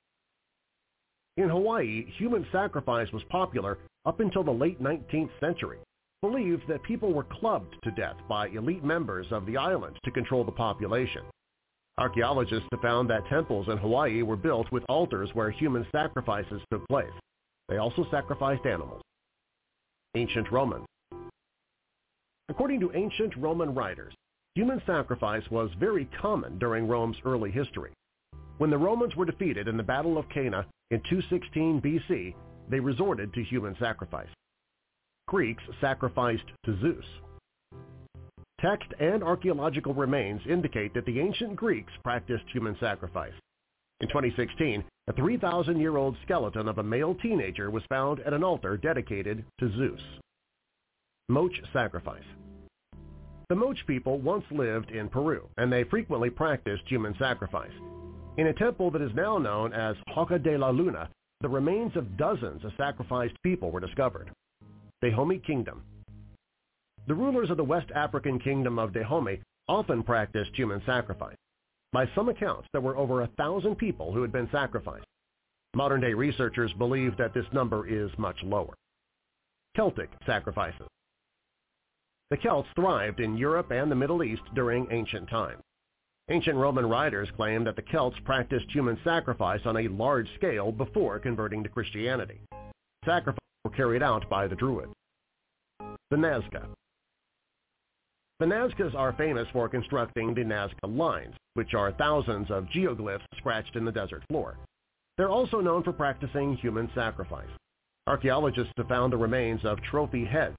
In Hawaii, human sacrifice was popular up until the late nineteenth century. Believed that people were clubbed to death by elite members of the island to control the population. Archaeologists have found that temples in Hawaii were built with altars where human sacrifices took place. They also sacrificed animals. Ancient Romans. According to ancient Roman writers, human sacrifice was very common during Rome's early history. When the Romans were defeated in the Battle of Cana in two sixteen B C, they resorted to human sacrifice. Greeks sacrificed to Zeus. Text and archaeological remains indicate that the ancient Greeks practiced human sacrifice. In twenty sixteen, a three thousand year old skeleton of a male teenager was found at an altar dedicated to Zeus. Moche sacrifice. The Moche people once lived in Peru, and they frequently practiced human sacrifice. In a temple that is now known as Hoca de la Luna, the remains of dozens of sacrificed people were discovered. Dahomey Kingdom. The rulers of the West African kingdom of Dahomey often practiced human sacrifice. By some accounts, there were over a thousand people who had been sacrificed. Modern-day researchers believe that this number is much lower. Celtic sacrifices. The Celts thrived in Europe and the Middle East during ancient times. Ancient Roman writers claim that the Celts practiced human sacrifice on a large scale before converting to Christianity. Sacrifices were carried out by the Druids. The Nazca. The Nazcas are famous for constructing the Nazca Lines, which are thousands of geoglyphs scratched in the desert floor. They're also known for practicing human sacrifice. Archaeologists have found the remains of trophy heads.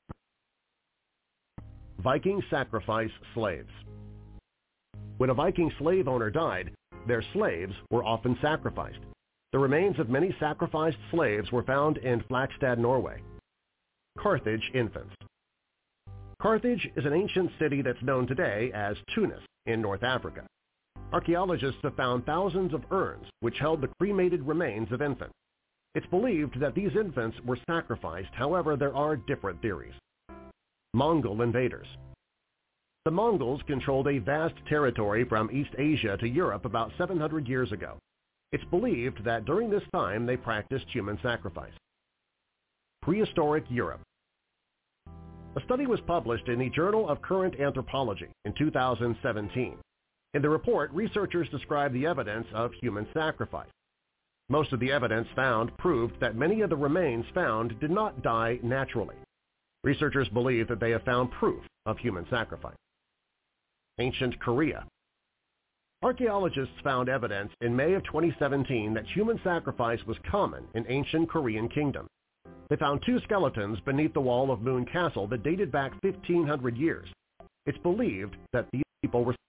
Viking sacrifice slaves. When a Viking slave owner died, their slaves were often sacrificed. The remains of many sacrificed slaves were found in Flakstad, Norway. Carthage infants. Carthage is an ancient city that's known today as Tunis in North Africa. Archaeologists have found thousands of urns which held the cremated remains of infants. It's believed that these infants were sacrificed, however, there are different theories. Mongol invaders. The Mongols controlled a vast territory from East Asia to Europe about seven hundred years ago. It's believed that during this time they practiced human sacrifice. Prehistoric Europe. A study was published in the Journal of Current Anthropology in two thousand seventeen. In the report, researchers described the evidence of human sacrifice. Most of the evidence found proved that many of the remains found did not die naturally. Researchers believe that they have found proof of human sacrifice. Ancient Korea. Archaeologists found evidence in May of twenty seventeen that human sacrifice was common in ancient Korean kingdom. They found two skeletons beneath the wall of Moon Castle that dated back fifteen hundred years. It's believed that these people were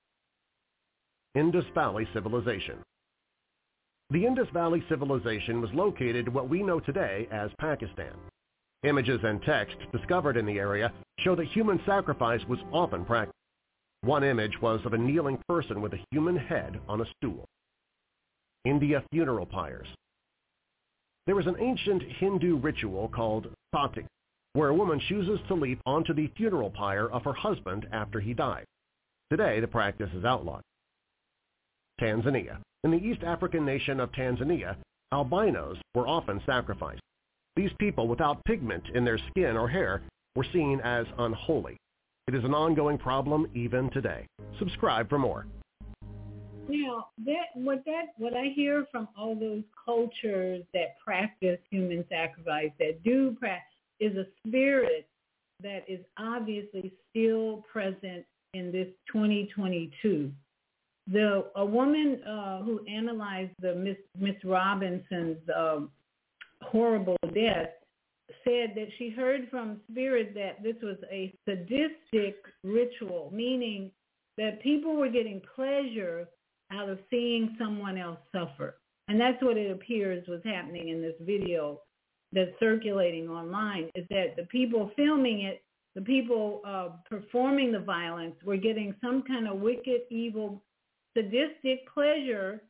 Indus Valley Civilization. The Indus Valley Civilization was located in what we know today as Pakistan. Images and text discovered in the area show that human sacrifice was often practiced. One image was of a kneeling person with a human head on a stool. India funeral pyres. There was an ancient Hindu ritual called sati, where a woman chooses to leap onto the funeral pyre of her husband after he died. Today, the practice is outlawed. Tanzania. In the East African nation of Tanzania, albinos were often sacrificed. These people without pigment in their skin or hair were seen as unholy. It is an ongoing problem even today. Subscribe for more. Now, that what that what I hear from all those cultures that practice human sacrifice, that do practice, is a spirit that is obviously still present in this twenty twenty-two. The a woman uh, who analyzed the Miss Miss Robinson's uh, horrible death said that she heard from spirit that this was a sadistic ritual, meaning that people were getting pleasure out of seeing someone else suffer. And that's what it appears was happening in this video that's circulating online, is that the people filming it, the people uh, performing the violence were getting some kind of wicked, evil, sadistic pleasure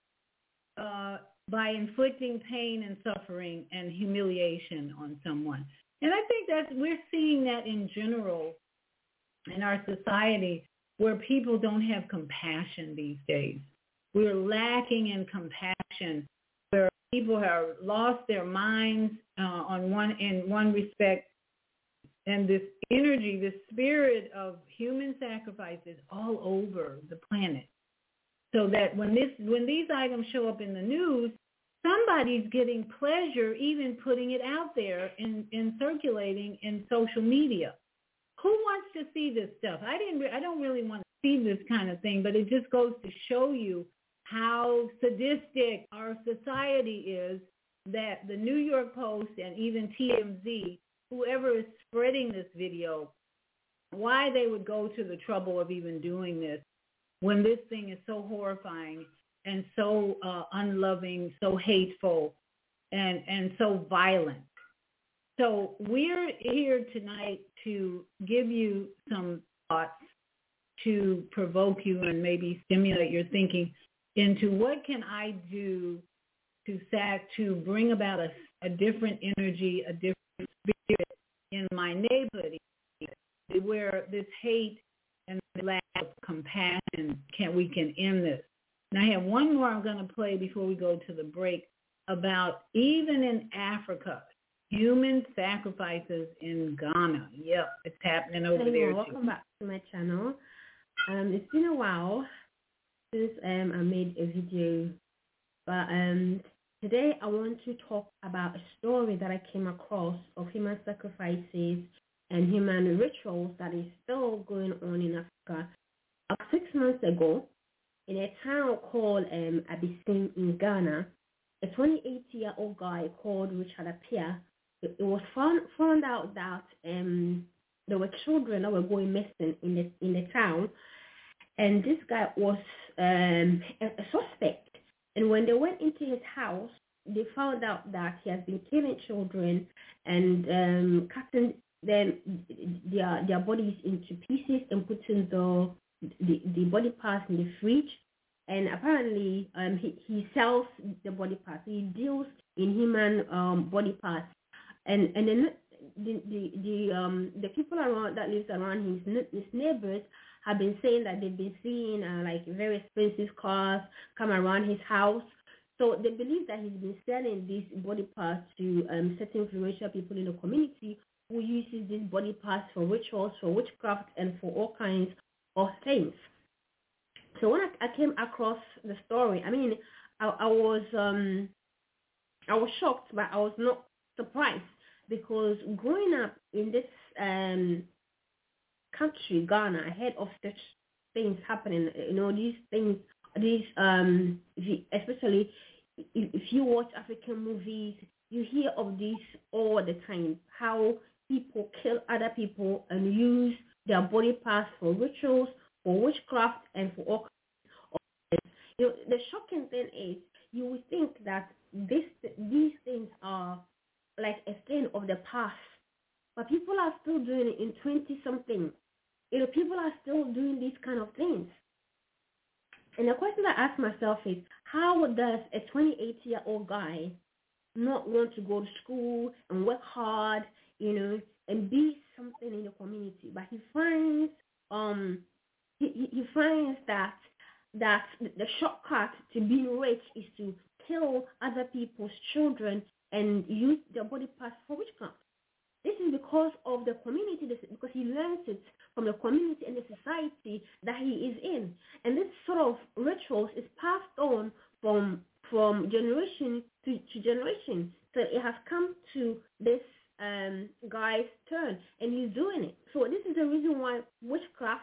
uh, by inflicting pain and suffering and humiliation on someone. And I think that's, we're seeing that in general in our society, where people don't have compassion these days. We're lacking in compassion, where people have lost their minds uh, on one in one respect, and this energy, this spirit of human sacrifice is all over the planet. So that when this when these items show up in the news, somebody's getting pleasure even putting it out there and, and circulating in social media. Who wants to see this stuff? I didn't. I don't really want to see this kind of thing, but it just goes to show you how sadistic our society is, that the New York Post and even T M Z, whoever is spreading this video, why they would go to the trouble of even doing this when this thing is so horrifying and so uh, unloving, so hateful, and, and so violent. So we're here tonight to give you some thoughts to provoke you and maybe stimulate your thinking into what can I do to sat to bring about a, a different energy, a different spirit in my neighborhood, where this hate and lack of compassion can we can end this. And I have one more I'm going to play before we go to the break about even in Africa, human sacrifices in Ghana. Yep, it's happening over hey, there welcome too. back to my channel. Um, it's been a while since um, I made a video, but um, today I want to talk about a story that I came across of human sacrifices and human rituals that is still going on in Africa. About six months ago, in a town called um, Abissine in Ghana, a twenty-eight-year-old guy called Richard Appiah, it, it was found, found out that um, there were children that were going missing in the in the town, and this guy was um, a, a suspect. And when they went into his house, they found out that he has been killing children and um, cutting them their their bodies into pieces and putting the the, the body parts in the fridge. And apparently, um, he he sells the body parts. He deals in human um, body parts. And and then the the the um the people around that lives around his his neighbors have been saying that they've been seeing uh, like very expensive cars come around his house. So they believe that he's been selling these body parts to um, certain influential people in the community who uses these body parts for rituals, for witchcraft, and for all kinds of things. So when I, I came across the story, I mean, I, I was um I was shocked, but I was not surprised. Because growing up in this um, country, Ghana, I heard of such things happening. You know, these things, these um, especially if you watch African movies, you hear of this all the time. How people kill other people and use their body parts for rituals, for witchcraft, and for all kinds of things. You know, the shocking thing is, you would think that this these things are like a thing of the past, but people are still doing it in twenty something. You know, people are still doing these kind of things. And the question I ask myself is, how does a twenty-eight-year-old guy not want to go to school and work hard, you know, and be something in the community? But he finds um he, he finds that that the shortcut to being rich is to kill other people's children and use their body parts for witchcraft. This is because of the community, because he learns it from the community and the society that he is in. And this sort of rituals is passed on from from generation to, to generation. So it has come to this um, guy's turn, and he's doing it. So this is the reason why witchcraft,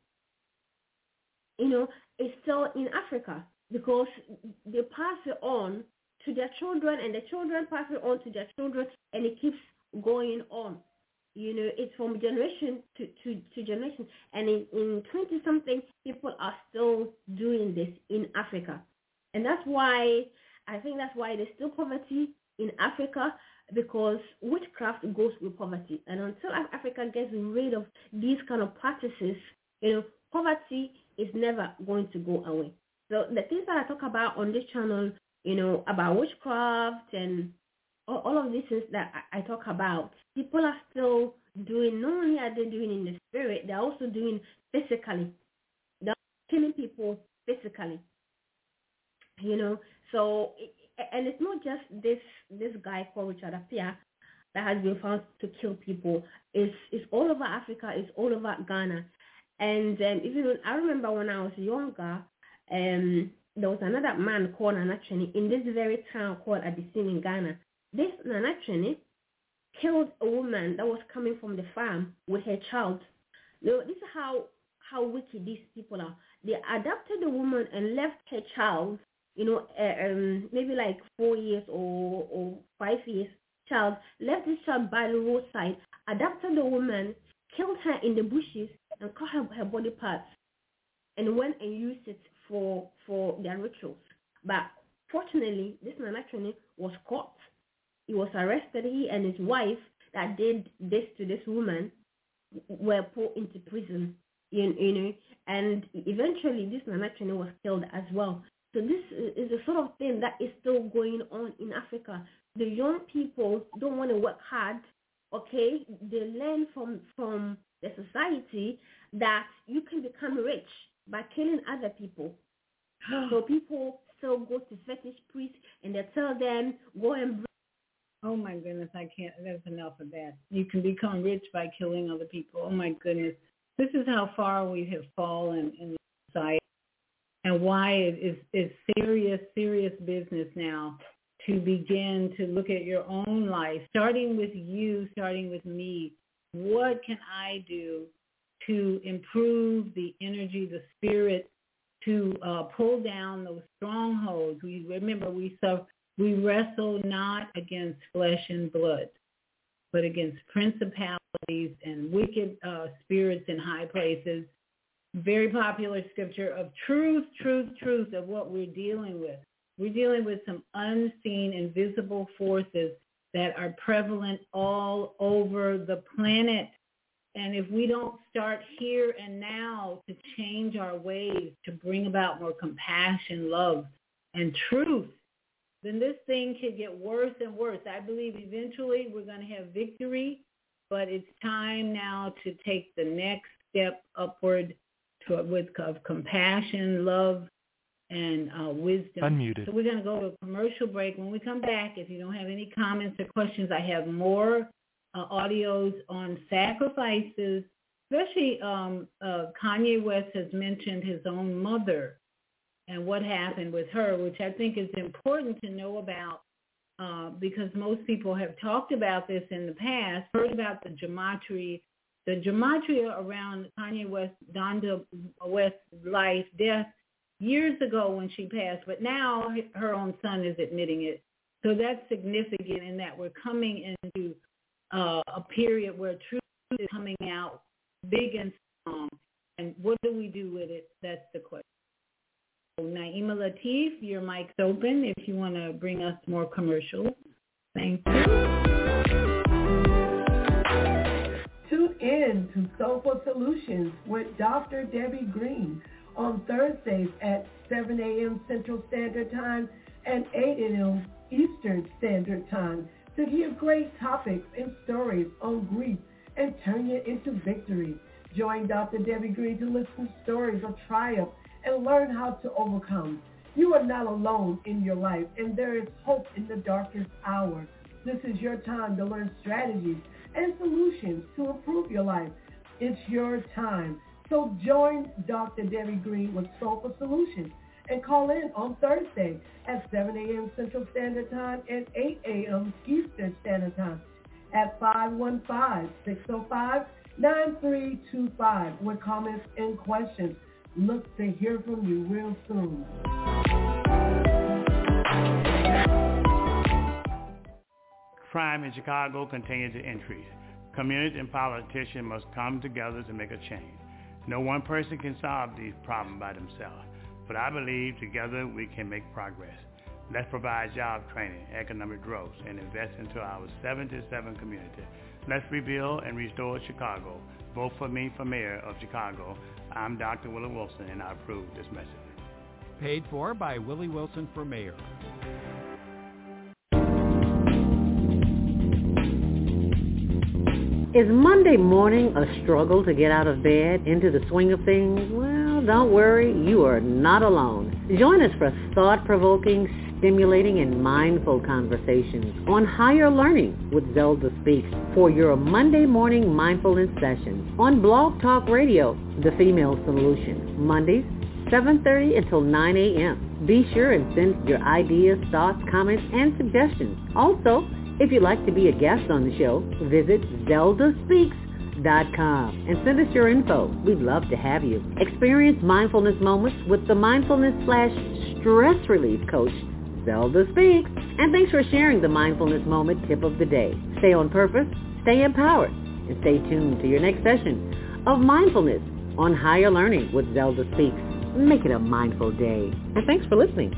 you know, is still in Africa, because they pass it on to their children, and the children pass it on to their children, and it keeps going on. You know, it's from generation to, to, to generation. And in, in twenty-something, people are still doing this in Africa. And that's why, I think that's why there's still poverty in Africa, because witchcraft goes with poverty. And until Africa gets rid of these kind of practices, you know, poverty is never going to go away. So the things that I talk about on this channel, you know, about witchcraft and all, all of these things that I, I talk about, people are still doing. Not only are they doing in the spirit, they're also doing physically. They're killing people physically, you know. So, and it's not just this this guy called Richard Appiah that has been found to kill people. It's it's all over Africa. It's all over Ghana. And um, even when, I remember when I was younger, um, there was another man called Nana Chene in this very town called Abissine in Ghana. This Nana Chene killed a woman that was coming from the farm with her child. You know, this is how, how wicked these people are. They adopted the woman and left her child you know, uh, um, maybe like four years or, or five years child, left this child by the roadside, adopted the woman, killed her in the bushes, and cut her, her body parts, and went and used it for for their rituals. But fortunately, this man actually was caught. He was arrested. He and his wife that did this to this woman were put into prison, you, you know, and eventually this man actually was killed as well. So this is the sort of thing that is still going on in Africa. The young people don't want to work hard, okay? They learn from, from the society that you can become rich by killing other people. So people still go to fetish priests and they tell them, go and bring. Oh my goodness, I can't, there's enough of that. You can become rich by killing other people. Oh my goodness. This is how far we have fallen in society and why it is, is serious, serious business now to begin to look at your own life, starting with you, starting with me. What can I do to improve the energy, the spirit, to uh, pull down those strongholds? We remember we suffer. We wrestle not against flesh and blood, but against principalities and wicked uh, spirits in high places. Very popular scripture of truth, truth, truth of what we're dealing with. We're dealing with some unseen, invisible forces that are prevalent all over the planet. And if we don't start here and now to change our ways, to bring about more compassion, love, and truth, then this thing could get worse and worse. I believe eventually we're going to have victory, but it's time now to take the next step upward to, with of compassion, love, and uh, wisdom. Unmuted. So we're going to go to a commercial break. When we come back, if you don't have any comments or questions, I have more uh, audios on sacrifices, especially um, uh, Kanye West has mentioned his own mother and what happened with her, which I think is important to know about uh, because most people have talked about this in the past, heard about the gematria, the gematria around Kanye West, Donda West's life, death years ago when she passed, but now her own son is admitting it. So that's significant in that we're coming into uh, a period where truth is coming out big and strong. And what do we do with it? That's the question. Naima Latif, your mic's open if you want to bring us more commercials. Thank you. Tune in to Soulful Solutions with Doctor Debbie Green on Thursdays at seven a.m. Central Standard Time and eight a.m. Eastern Standard Time to hear great topics and stories on grief and turn it into victory. Join Doctor Debbie Green to listen to stories of triumph and learn how to overcome. You are not alone in your life, and there is hope in the darkest hour. This is your time to learn strategies and solutions to improve your life. It's your time. So join Doctor Debbie Green with Soulful Solutions and call in on Thursday at seven a.m. Central Standard Time and eight a.m. Eastern Standard Time at five one five, six oh five, nine three two five with comments and questions. Look to hear from you real soon. Crime in Chicago continues to increase. Communities and politicians must come together to make a change. No one person can solve these problems by themselves, but I believe together we can make progress. Let's provide job training, economic growth, and invest into our seventy-seven community. Let's rebuild and restore Chicago. Vote for me for mayor of Chicago. I'm Doctor Willie Wilson, and I approve this message. Paid for by Willie Wilson for mayor. Is Monday morning a struggle to get out of bed, into the swing of things? Well, don't worry, you are not alone. Join us for thought-provoking, stimulating, and mindful conversations on higher learning with Zelda Speaks for your Monday morning mindfulness session on Blog Talk Radio, The Female Solution, Mondays, seven thirty until nine a.m. Be sure and send your ideas, thoughts, comments, and suggestions. Also, if you'd like to be a guest on the show, visit zelda speaks dot com and send us your info. We'd love to have you. Experience mindfulness moments with the mindfulness slash stress relief coach, Zelda Speaks. And thanks for sharing the mindfulness moment tip of the day. Stay on purpose, stay empowered, and stay tuned to your next session of Mindfulness on Higher Learning with Zelda Speaks. Make it a mindful day. And thanks for listening.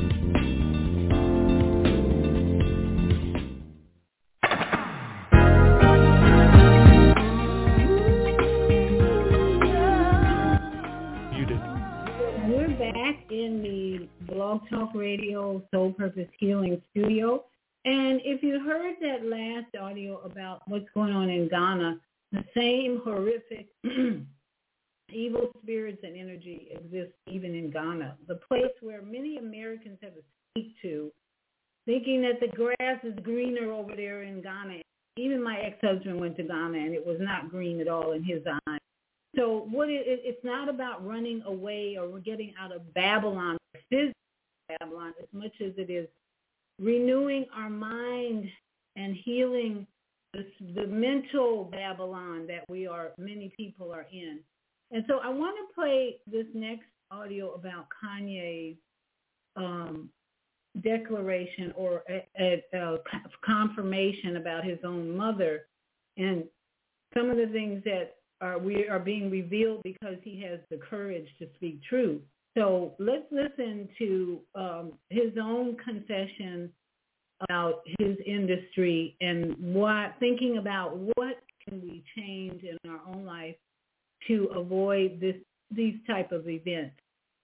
We're back in the Blog Talk Radio Soul Purpose Healing Studio. And if you heard that last audio about what's going on in Ghana, the same horrific evil spirits and energy exist even in Ghana, the place where many Americans have escaped to, thinking that the grass is greener over there in Ghana. Even my ex-husband went to Ghana, and it was not green at all in his eyes. So what it, it's not about running away or getting out of Babylon, physical Babylon, as much as it is renewing our mind and healing the, the mental Babylon that we are, many people are in. And so I want to play this next audio about Kanye's um, declaration or a, a, a confirmation about his own mother and some of the things that are we are being revealed because he has the courage to speak truth. So let's listen to um, his own confession about his industry and what, thinking about what can we change in our own life to avoid this these type of events.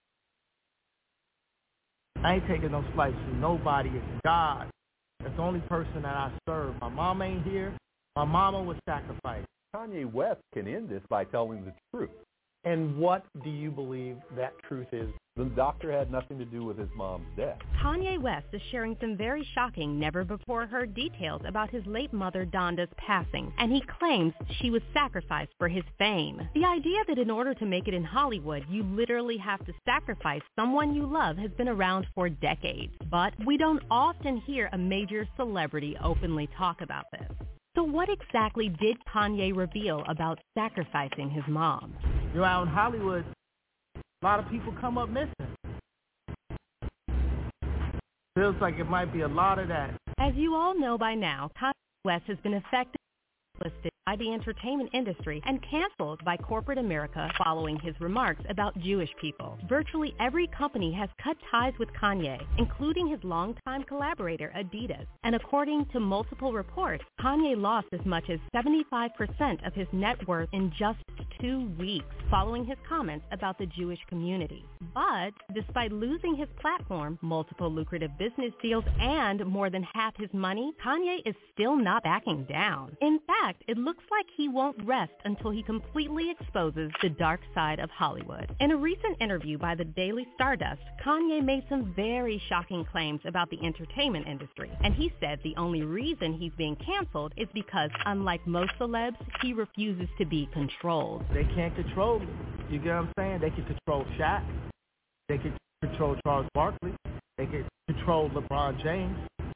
I ain't taking no slice from nobody. It's God. That's the only person that I serve. My mom ain't here. My mama was sacrificed. Kanye West can end this by telling the truth. And what do you believe that truth is? The doctor had nothing to do with his mom's death. Kanye West is sharing some very shocking, never-before-heard details about his late mother Donda's passing, and he claims she was sacrificed for his fame. The idea that in order to make it in Hollywood, you literally have to sacrifice someone you love has been around for decades, but we don't often hear a major celebrity openly talk about this. So what exactly did Kanye reveal about sacrificing his mom? You know, out in Hollywood, a lot of people come up missing. Feels like it might be a lot of that. As you all know by now, Kanye West has been affected listed by the entertainment industry and canceled by corporate America following his remarks about Jewish people. Virtually every company has cut ties with Kanye, including his longtime collaborator Adidas. And according to multiple reports, Kanye lost as much as seventy-five percent of his net worth in just two weeks following his comments about the Jewish community. But despite losing his platform, multiple lucrative business deals, and more than half his money, Kanye is still not backing down. In fact, it looks like he won't rest until he completely exposes the dark side of Hollywood. In a recent interview by the Daily Stardust, Kanye made some very shocking claims about the entertainment industry, and he said the only reason he's being canceled is because, unlike most celebs, he refuses to be controlled. They can't control me. You get what I'm saying? They can control Shaq. They can control Charles Barkley. They can control LeBron James.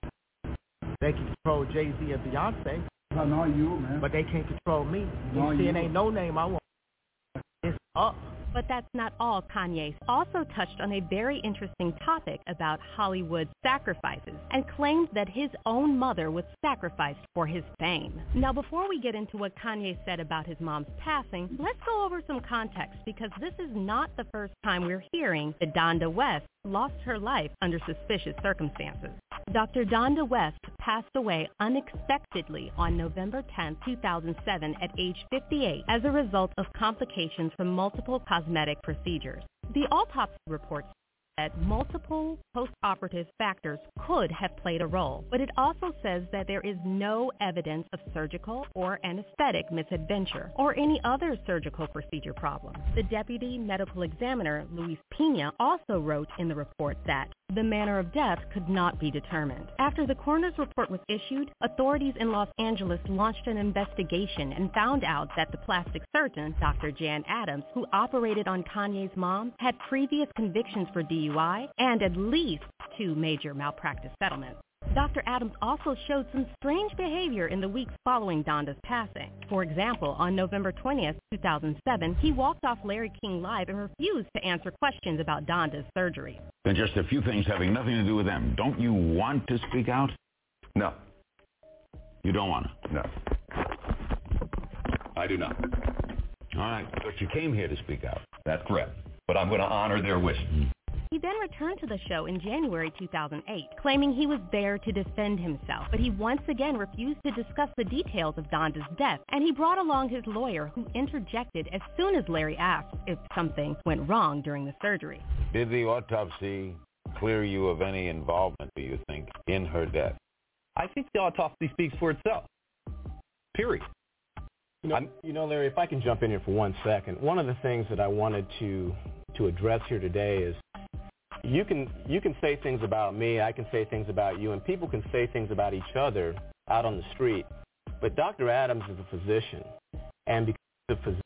They can control Jay-Z and Beyonce. No, not you, man. But they can't control me. Not You see, it you. ain't no name I want. It's up. But that's not all. Kanye also touched on a very interesting topic about Hollywood sacrifices and claimed that his own mother was sacrificed for his fame. Now, before we get into what Kanye said about his mom's passing, let's go over some context, because this is not the first time we're hearing that Donda West lost her life under suspicious circumstances. Doctor Donda West passed away unexpectedly on November tenth, two thousand seven at age fifty-eight as a result of complications from multiple cosmetic procedures. The autopsy report that multiple post-operative factors could have played a role, but it also says that there is no evidence of surgical or anesthetic misadventure or any other surgical procedure problem. The deputy medical examiner, Luis Pena, also wrote in the report that the manner of death could not be determined. After the coroner's report was issued, authorities in Los Angeles launched an investigation and found out that the plastic surgeon, Doctor Jan Adams, who operated on Kanye's mom, had previous convictions for D U I and at least two major malpractice settlements. Doctor Adams also showed some strange behavior in the weeks following Donda's passing. For example, on November twentieth, two thousand seven, he walked off Larry King Live and refused to answer questions about Donda's surgery. Then just a few things having nothing to do with them. Don't you want to speak out? No. You don't want to? No. I do not. All right, but you came here to speak out. That's correct. But I'm going to honor their wishes. He then returned to the show in January two thousand eight, claiming he was there to defend himself. But he once again refused to discuss the details of Donda's death, and he brought along his lawyer, who interjected as soon as Larry asked if something went wrong during the surgery. Did the autopsy clear you of any involvement, do you think, in her death? I think the autopsy speaks for itself. Period. You know, you know, Larry, if I can jump in here for one second, one of the things that I wanted to to address here today is you can you can say things about me, I can say things about you, and people can say things about each other out on the street. But Doctor Adams is a physician, and because he's a physician,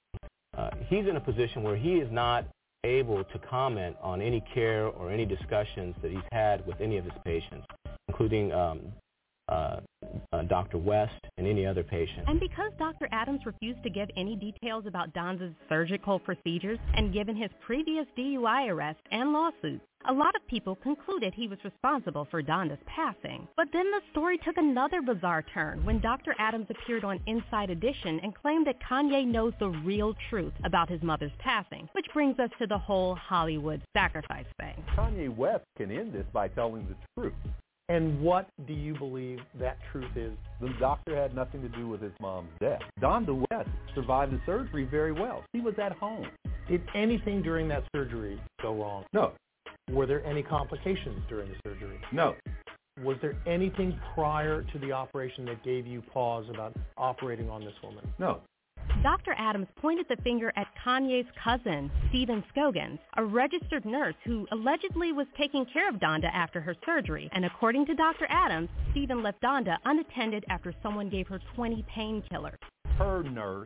uh, he's in a position where he is not able to comment on any care or any discussions that he's had with any of his patients, including um, uh, uh, Doctor West and any other patient. And because Doctor Adams refused to give any details about Donda's surgical procedures, and given his previous D U I arrests and lawsuits, a lot of people concluded he was responsible for Donda's passing. But then the story took another bizarre turn when Doctor Adams appeared on Inside Edition and claimed that Kanye knows the real truth about his mother's passing, which brings us to the whole Hollywood sacrifice thing. Kanye West can end this by telling the truth. And what do you believe that truth is? The doctor had nothing to do with his mom's death. Donda West survived the surgery very well. She was at home. Did anything during that surgery go wrong? No. Were there any complications during the surgery? No. Was there anything prior to the operation that gave you pause about operating on this woman? No. Doctor Adams pointed the finger at Kanye's cousin, Stephen Scogans, a registered nurse who allegedly was taking care of Donda after her surgery. And according to Doctor Adams, Stephen left Donda unattended after someone gave her twenty painkillers. Her nurse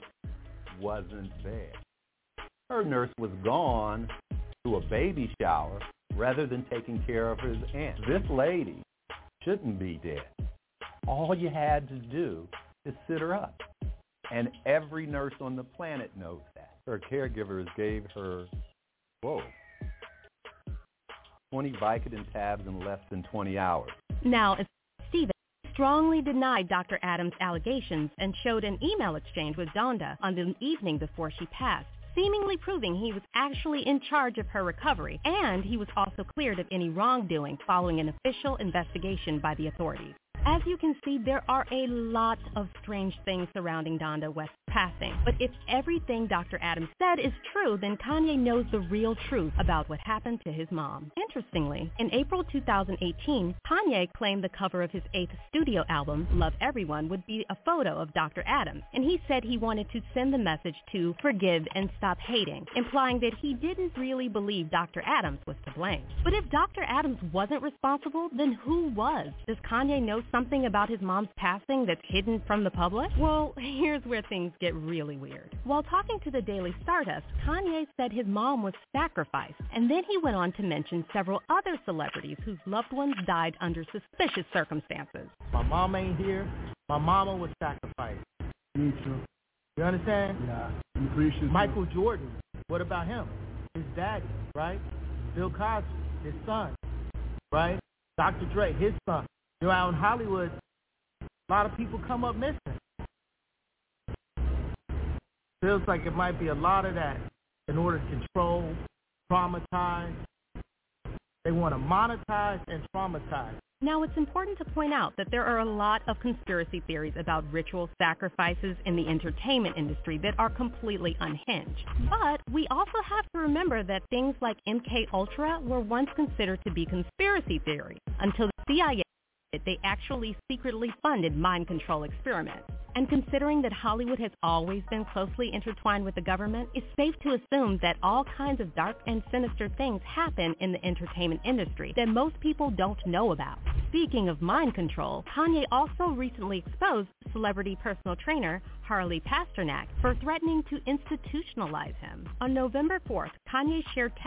wasn't there. Her nurse was gone to a baby shower rather than taking care of his aunt. This lady shouldn't be dead. All you had to do is sit her up. And every nurse on the planet knows that. Her caregivers gave her, whoa, twenty Vicodin tabs in less than twenty hours. Now, Stephen strongly denied Doctor Adams' allegations and showed an email exchange with Donda on the evening before she passed, seemingly proving he was actually in charge of her recovery, and he was also cleared of any wrongdoing following an official investigation by the authorities. As you can see, there are a lot of strange things surrounding Donda West's passing. But if everything Doctor Adams said is true, then Kanye knows the real truth about what happened to his mom. Interestingly, in April two thousand eighteen, Kanye claimed the cover of his eighth studio album, Love Everyone, would be a photo of Doctor Adams. And he said he wanted to send the message to forgive and stop hating, implying that he didn't really believe Doctor Adams was to blame. But if Doctor Adams wasn't responsible, then who was? Does Kanye know something about his mom's passing that's hidden from the public? Well, here's where things get really weird. While talking to the Daily Stardust, Kanye said his mom was sacrificed, and then he went on to mention several other celebrities whose loved ones died under suspicious circumstances. My mom ain't here. My mama was sacrificed. Me too. You understand? Yeah. I'm pretty sure. Michael Jordan, what about him? His daddy, right? Bill Cosby, his son, right? Doctor Dre, his son. You know, out in Hollywood, a lot of people come up missing. Feels like it might be a lot of that in order to control, traumatize. They want to monetize and traumatize. Now, it's important to point out that there are a lot of conspiracy theories about ritual sacrifices in the entertainment industry that are completely unhinged. But we also have to remember that things like M K Ultra were once considered to be conspiracy theories until the C I A they actually secretly funded mind control experiments. And considering that Hollywood has always been closely intertwined with the government, it's safe to assume that all kinds of dark and sinister things happen in the entertainment industry that most people don't know about. Speaking of mind control, Kanye also recently exposed celebrity personal trainer Harley Pasternak for threatening to institutionalize him. On November fourth, Kanye shared texts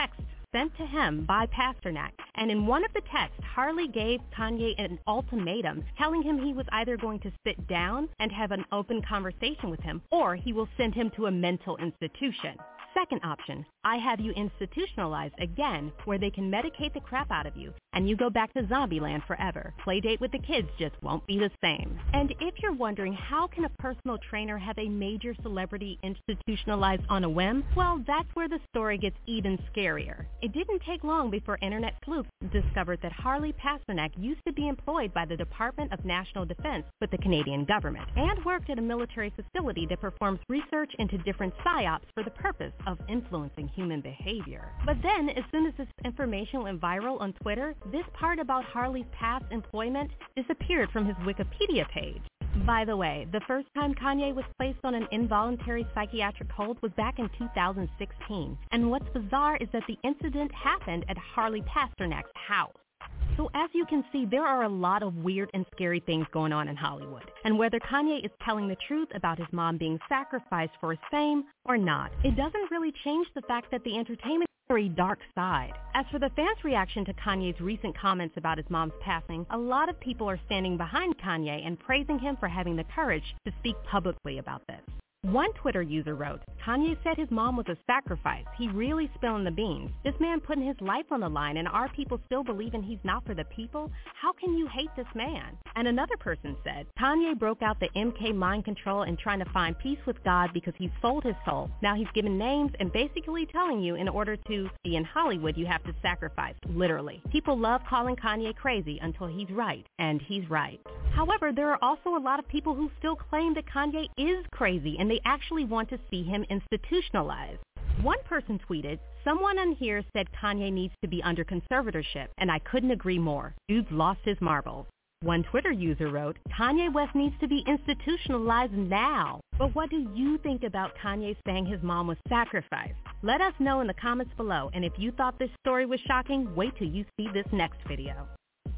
sent to him by Pasternak, and in one of the texts, Harley gave Kanye an ultimatum, telling him he was either going to sit down and have an open conversation with him, or he will send him to a mental institution. Second option, I have you institutionalized again, where they can medicate the crap out of you, and you go back to zombie land forever. Playdate with the kids just won't be the same. And if you're wondering how can a personal trainer have a major celebrity institutionalized on a whim, well, that's where the story gets even scarier. It didn't take long before internet sleuths discovered that Harley Pasternak used to be employed by the Department of National Defense with the Canadian government, and worked at a military facility that performs research into different psyops for the purpose of influencing human behavior. But then, as soon as this information went viral on Twitter, this part about Harley's past employment disappeared from his Wikipedia page. By the way, the first time Kanye was placed on an involuntary psychiatric hold was back in two thousand sixteen. And what's bizarre is that the incident happened at Harley Pasternak's house. So as you can see, there are a lot of weird and scary things going on in Hollywood. And whether Kanye is telling the truth about his mom being sacrificed for his fame or not, it doesn't really change the fact that the entertainment is a very dark side. As for the fans' reaction to Kanye's recent comments about his mom's passing, a lot of people are standing behind Kanye and praising him for having the courage to speak publicly about this. One Twitter user wrote, Kanye said his mom was a sacrifice. He really spilling the beans. This man putting his life on the line, and our people still believing he's not for the people? How can you hate this man? And another person said, Kanye broke out the M K mind control and trying to find peace with God because he sold his soul. Now he's giving names and basically telling you in order to be in Hollywood, you have to sacrifice, literally. People love calling Kanye crazy until he's right, and he's right. However, there are also a lot of people who still claim that Kanye is crazy and they actually want to see him institutionalized. One person tweeted, someone on here said Kanye needs to be under conservatorship, and I couldn't agree more. Dude's lost his marbles. One Twitter user wrote, Kanye West needs to be institutionalized now. But what do you think about Kanye saying his mom was sacrificed? Let us know in the comments below, and if you thought this story was shocking, wait till you see this next video.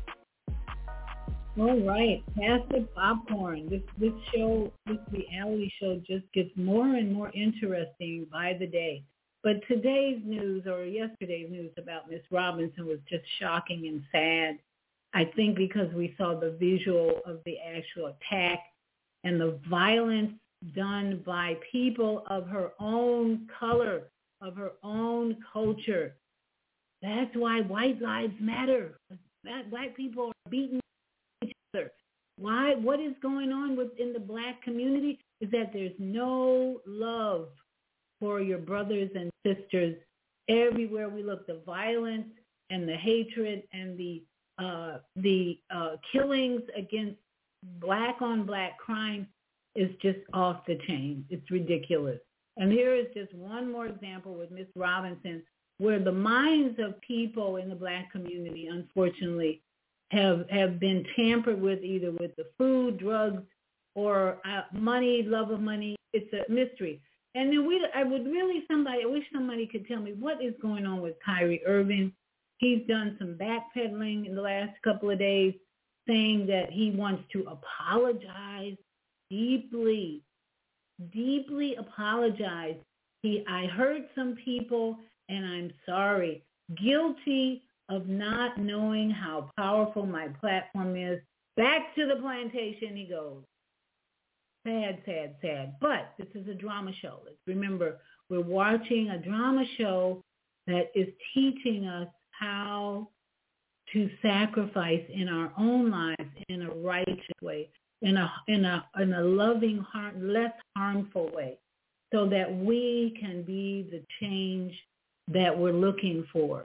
All right, pass the popcorn. This this show, this reality show, just gets more and more interesting by the day. But today's news, or yesterday's news about Miss Robinson, was just shocking and sad. I think because we saw the visual of the actual attack and the violence done by people of her own color, of her own culture. That's why white lives matter. That black people are beaten. Why? What is going on within the black community is that there's no love for your brothers and sisters. Everywhere we look, the violence and the hatred and the uh, the uh, killings against black on black crime is just off the chain. It's ridiculous. And here is just one more example with Miss Robinson, where the minds of people in the black community, unfortunately, have have been tampered with, either with the food, drugs, or uh, money, love of money. It's a mystery. And then we, I would really somebody, I wish somebody could tell me what is going on with Kyrie Irving. He's done some backpedaling in the last couple of days, saying that he wants to apologize deeply, deeply apologize. He, I hurt some people, and I'm sorry. Guilty of not knowing how powerful my platform is. Back to the plantation he goes. Sad, sad, sad. But this is a drama show. Let's remember, we're watching a drama show that is teaching us how to sacrifice in our own lives in a righteous way, in a in a in a loving, heart, less harmful way, so that we can be the change that we're looking for.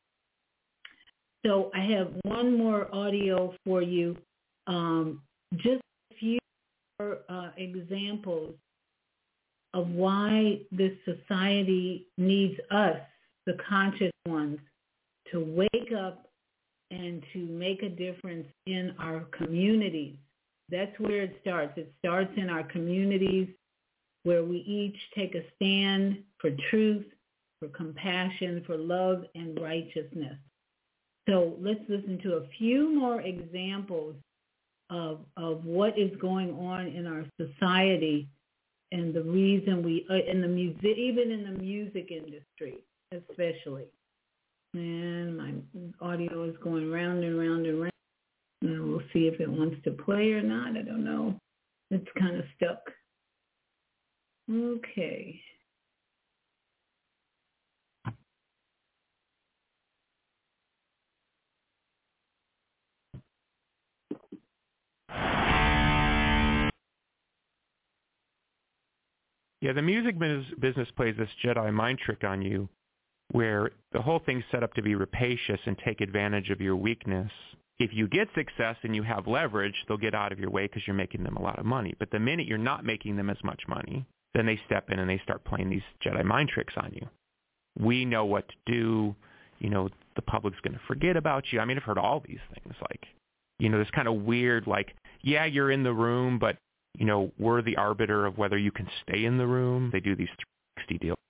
So I have one more audio for you, um, just a few more uh, examples of why this society needs us, the conscious ones, to wake up and to make a difference in our communities. That's where it starts. It starts in our communities, where we each take a stand for truth, for compassion, for love and righteousness. So let's listen to a few more examples of of what is going on in our society, and the reason we, uh, in the music, even in the music industry, especially. And my audio is going round and round and round. And we'll see if it wants to play or not. I don't know. It's kind of stuck. Okay. Yeah, the music business plays this Jedi mind trick on you where the whole thing's set up to be rapacious and take advantage of your weakness. If you get success and you have leverage, they'll get out of your way because you're making them a lot of money. But the minute you're not making them as much money, then they step in and they start playing these Jedi mind tricks on you. We know what to do. You know, the public's going to forget about you. I mean, I've heard all these things like, you know, this kind of weird like, yeah, you're in the room, but you know, we're the arbiter of whether you can stay in the room. They do these three sixty deals.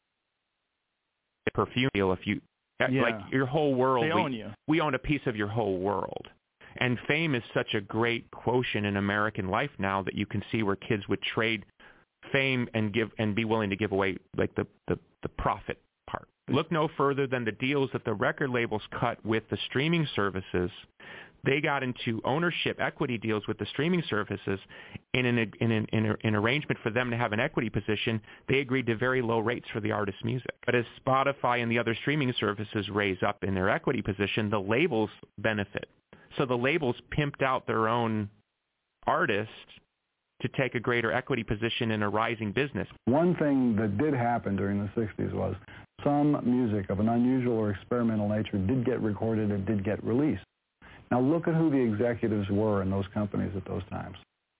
The perfume deal, if you, yeah. like your whole world. They own we, you. We own a piece of your whole world. And fame is such a great quotient in American life now that you can see where kids would trade fame and give and be willing to give away like the, the, the profit part. Look no further than the deals that the record labels cut with the streaming services. They got into ownership equity deals with the streaming services in an, in, an, in, a, in an arrangement for them to have an equity position. They agreed to very low rates for the artist's music. But as Spotify and the other streaming services raise up in their equity position, the labels benefit. So the labels pimped out their own artists to take a greater equity position in a rising business. One thing that did happen during the sixties was some music of an unusual or experimental nature did get recorded and did get released. Now look at who the executives were in those companies at those times.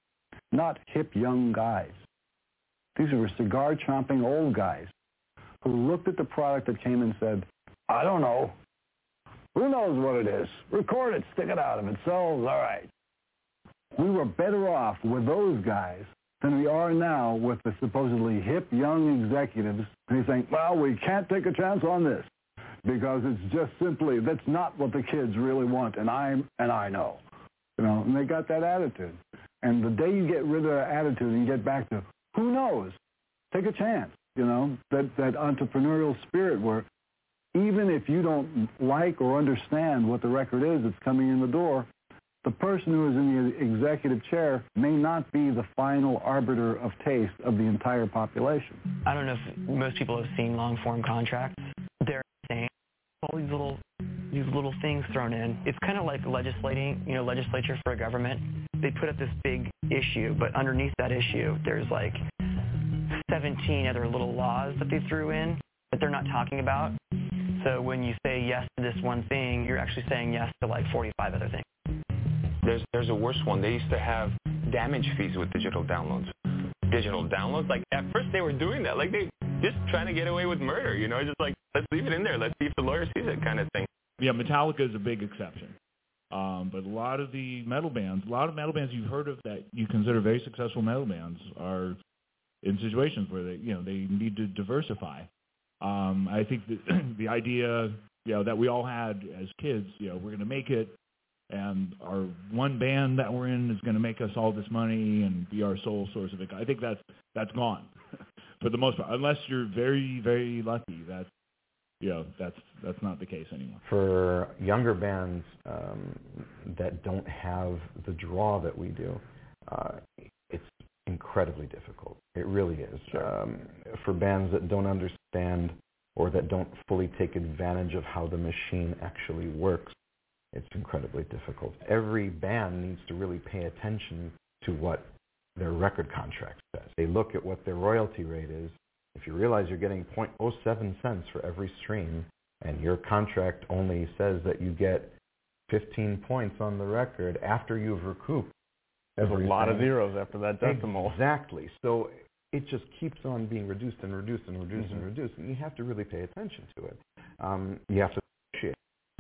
Not hip young guys. These were cigar-chomping old guys who looked at the product that came and said, I don't know. Who knows what it is? Record it, stick it out. If it sells, all right. We were better off with those guys than we are now with the supposedly hip young executives who think, well, we can't take a chance on this, because it's just simply, that's not what the kids really want, and I'm and I know. You know, and they got that attitude. And the day you get rid of that attitude and get back to, who knows, take a chance, you know, that, that entrepreneurial spirit where even if you don't like or understand what the record is that's coming in the door, the person who is in the executive chair may not be the final arbiter of taste of the entire population. I don't know if most people have seen long-form contracts. They're insane. All these little these little things thrown in. It's kind of like legislating, you know, legislature for a government. They put up this big issue, but underneath that issue, there's like seventeen other little laws that they threw in that they're not talking about. So when you say yes to this one thing, you're actually saying yes to like forty-five other things. There's there's a worse one. They used to have damage fees with digital downloads. Digital downloads, like at first they were doing that, like they just trying to get away with murder, you know, just like let's leave it in there, let's see if the lawyer sees it, kind of thing. Yeah, Metallica is a big exception, um, but a lot of the metal bands, a lot of metal bands you've heard of that you consider very successful metal bands are in situations where they, you know, they need to diversify. Um, I think that the idea, you know, that we all had as kids, you know, we're going to make it. And our one band that we're in is going to make us all this money and be our sole source of income. I think that's that's gone for the most part, unless you're very very lucky. That's you know that's that's not the case anymore. For younger bands um, that don't have the draw that we do, uh, it's incredibly difficult. It really is. Sure. Um, for bands that don't understand or that don't fully take advantage of how the machine actually works, it's incredibly difficult. Every band needs to really pay attention to what their record contract says. They look at what their royalty rate is. If you realize you're getting zero point zero seven cents for every stream, and your contract only says that you get fifteen points on the record after you've recouped. There's a lot of zeros after that decimal. Exactly. So it just keeps on being reduced and reduced and reduced mm-hmm. and reduced, and you have to really pay attention to it. Um, you have to appreciate.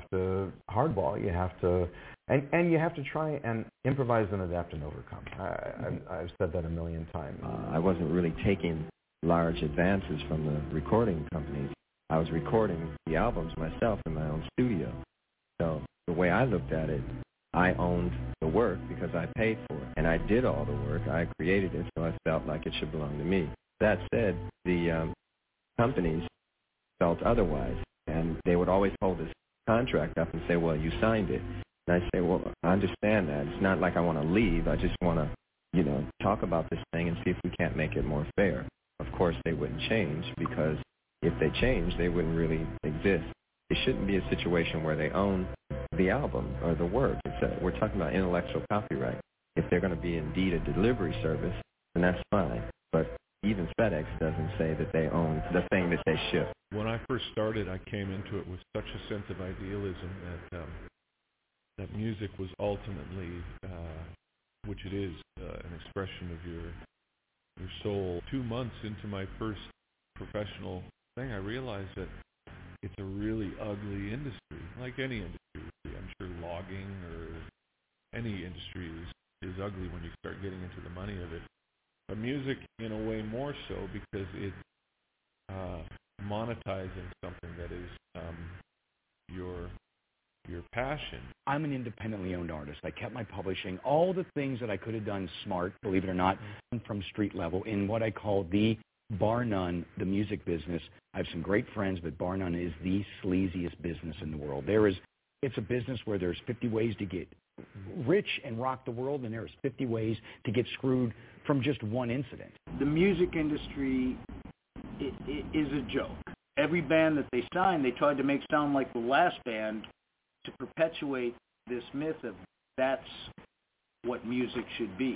To hardball, you have to, and, and you have to try and improvise and adapt and overcome. I, I've, I've said that a million times. Uh, I wasn't really taking large advances from the recording companies. I was recording the albums myself in my own studio. So the way I looked at it, I owned the work because I paid for it, and I did all the work. I created it, so I felt like it should belong to me. That said, the um, companies felt otherwise, and they would always hold this contract up and say, well, you signed it. And I say, well, I understand that. It's not like I want to leave. I just want to, you know, talk about this thing and see if we can't make it more fair. Of course, they wouldn't change, because if they changed, they wouldn't really exist. It shouldn't be a situation where they own the album or the work. It's a, we're talking about intellectual copyright. If they're going to be indeed a delivery service, then that's fine. But even FedEx doesn't say that they own the thing that they ship. When I first started, I came into it with such a sense of idealism that um, that music was ultimately, uh, which it is, uh, an expression of your your soul. Two months into my first professional thing, I realized that it's a really ugly industry, like any industry. I'm sure logging or any industry is, is ugly when you start getting into the money of it. But music, in a way, more so, because it's uh, monetizing something that is um, your your passion. I'm an independently owned artist. I kept my publishing, all the things that I could have done smart, believe it or not, from street level in what I call the, bar none, the music business. I have some great friends, but bar none is the sleaziest business in the world. There is, it's a business where there's fifty ways to get rich and rock the world, and there's fifty ways to get screwed from just one incident. The music industry it, it is a joke. Every band that they signed, they tried to make sound like the last band to perpetuate this myth of that's what music should be.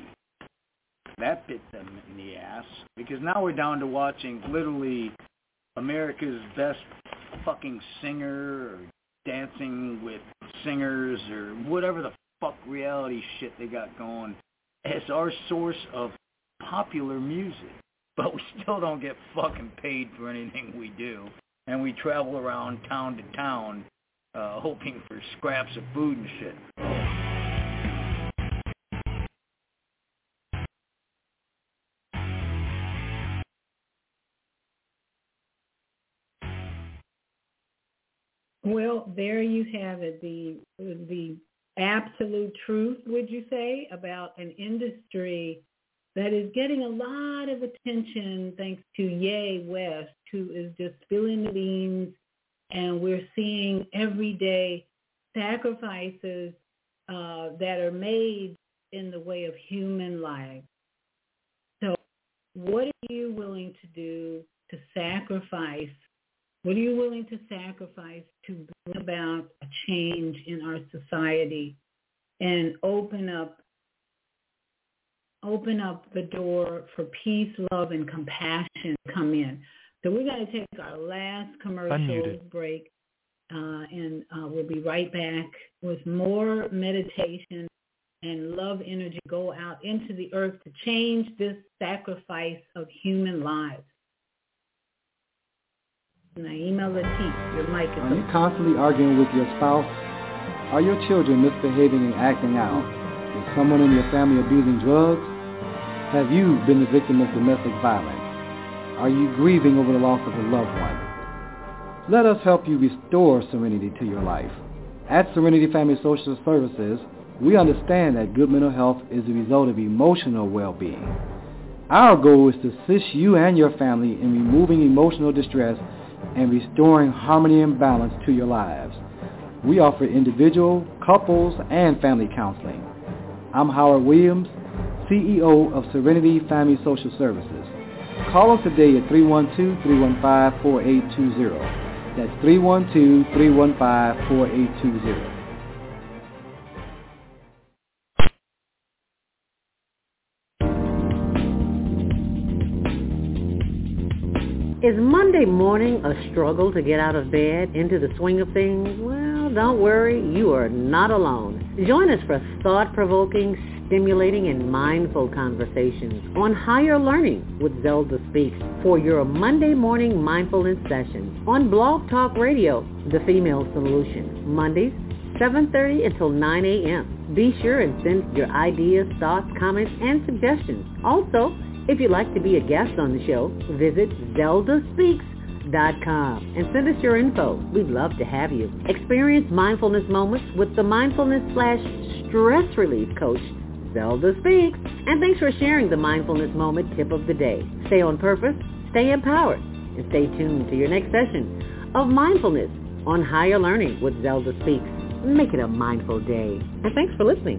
That bit them in the ass, because now we're down to watching literally America's best fucking singer or dancing with singers or whatever the fuck reality shit they got going as our source of popular music. But we still don't get fucking paid for anything we do. And we travel around town to town uh, hoping for scraps of food and shit. Well, there you have it, the the absolute truth, would you say, about an industry that is getting a lot of attention thanks to Ye West, who is just spilling the beans, and we're seeing everyday sacrifices uh, that are made in the way of human life. So what are you willing to do to sacrifice? What are you willing to sacrifice to bring about a change in our society and open up open up the door for peace, love, and compassion to come in? So we're going to take our last commercial Unmuted. break, uh, and uh, we'll be right back with more meditation and love energy go out into the earth to change this sacrifice of human lives. Naima Latif, your mic is Are you constantly arguing with your spouse? Are your children misbehaving and acting out? Is someone in your family abusing drugs? Have you been the victim of domestic violence? Are you grieving over the loss of a loved one? Let us help you restore serenity to your life. At Serenity Family Social Services, we understand that good mental health is the result of emotional well-being. Our goal is to assist you and your family in removing emotional distress and restoring harmony and balance to your lives. We offer individual, couples, and family counseling. I'm Howard Williams, C E O of Serenity Family Social Services. Call us today at three one two, three one five, four eight two zero. That's three one two, three one five, four eight two zero. Is Monday morning a struggle to get out of bed into the swing of things? Well, don't worry, you are not alone. Join us for thought-provoking, stimulating, and mindful conversations on higher learning with Zelda Speaks for your Monday morning mindfulness session on Blog Talk Radio, The Female Solution, Mondays, seven thirty until nine a.m. Be sure and send your ideas, thoughts, comments, and suggestions. Also, if you'd like to be a guest on the show, visit zelda speaks dot com and send us your info. We'd love to have you. Experience mindfulness moments with the mindfulness slash stress relief coach, Zelda Speaks. And thanks for sharing the mindfulness moment tip of the day. Stay on purpose, stay empowered, and stay tuned to your next session of Mindfulness on Higher Learning with Zelda Speaks. Make it a mindful day. And thanks for listening.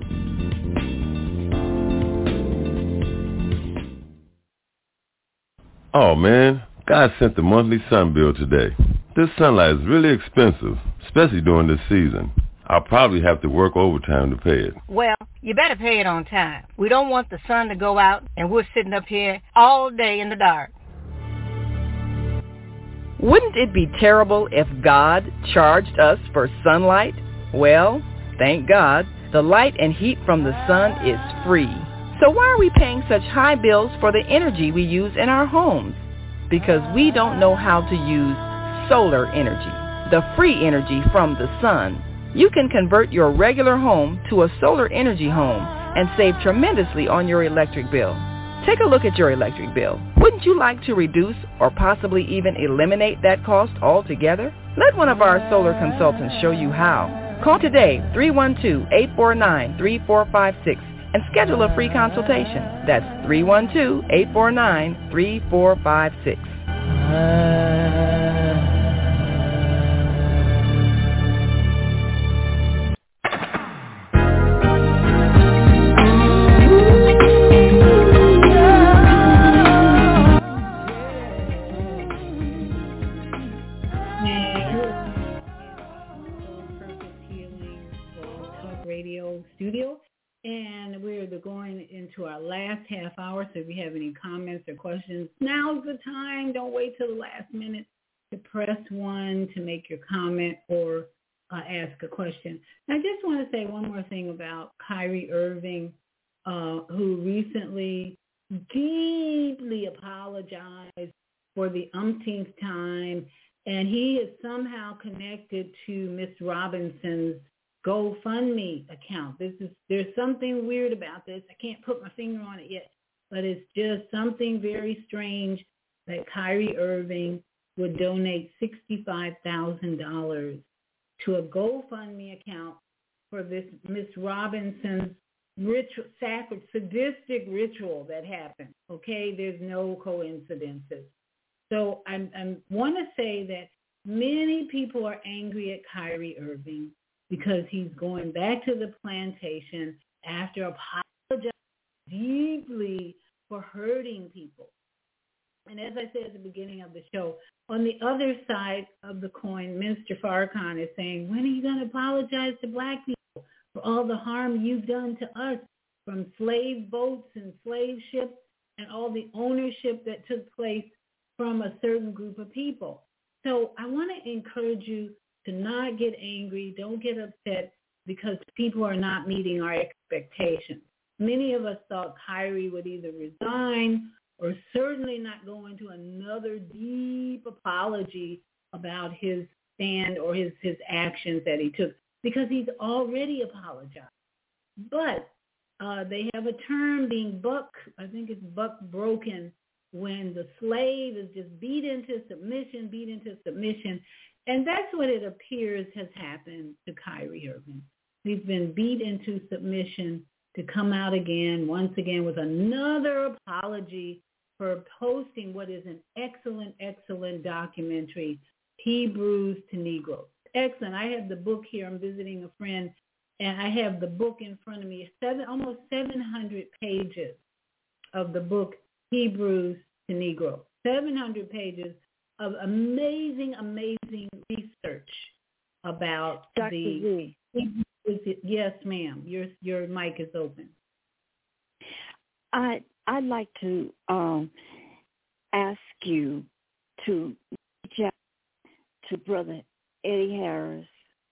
Oh, man, God sent the monthly sun bill today. This sunlight is really expensive, especially during this season. I'll probably have to work overtime to pay it. Well, you better pay it on time. We don't want the sun to go out and we're sitting up here all day in the dark. Wouldn't it be terrible if God charged us for sunlight? Well, thank God, the light and heat from the sun is free. So why are we paying such high bills for the energy we use in our homes? Because we don't know how to use solar energy, the free energy from the sun. You can convert your regular home to a solar energy home and save tremendously on your electric bill. Take a look at your electric bill. Wouldn't you like to reduce or possibly even eliminate that cost altogether? Let one of our solar consultants show you how. Call today, three one two, eight four nine, three four five six, and schedule a free consultation. That's three one two, eight four nine, three four five six. Studio, and we're going into our last half hour, so if you have any comments or questions, now's the time. Don't wait till the last minute to press one to make your comment or uh, ask a question. And I just want to say one more thing about Kyrie Irving, uh, who recently deeply apologized for the umpteenth time, and he is somehow connected to Miss Robinson's GoFundMe account. This is there's something weird about this. I can't put my finger on it yet, but it's just something very strange that Kyrie Irving would donate sixty-five thousand dollars to a GoFundMe account for this Miss Robinson's ritual, sacred, sadistic ritual that happened. Okay, there's no coincidences. So I I want to say that many people are angry at Kyrie Irving because he's going back to the plantation after apologizing deeply for hurting people. And as I said at the beginning of the show, on the other side of the coin, Minister Farrakhan is saying, when are you going to apologize to black people for all the harm you've done to us, from slave boats and slave ships and all the ownership that took place from a certain group of people? So I want to encourage you to not get angry. Don't get upset because people are not meeting our expectations. Many of us thought Kyrie would either resign or certainly not go into another deep apology about his stand or his, his actions that he took, because he's already apologized. But uh, they have a term being buck, I think it's buck broken, when the slave is just beat into submission, beat into submission. And that's what it appears has happened to Kyrie Irving. He's been beat into submission to come out again, once again, with another apology for posting what is an excellent, excellent documentary, Hebrews to Negroes. Excellent. I have the book here. I'm visiting a friend, and I have the book in front of me. Seven, almost seven hundred pages of the book, Hebrews to Negroes. seven hundred pages of amazing, amazing research about Doctor the... Z. Yes, ma'am. Your your mic is open. I I'd like to um, ask you to reach out to Brother Eddie Harris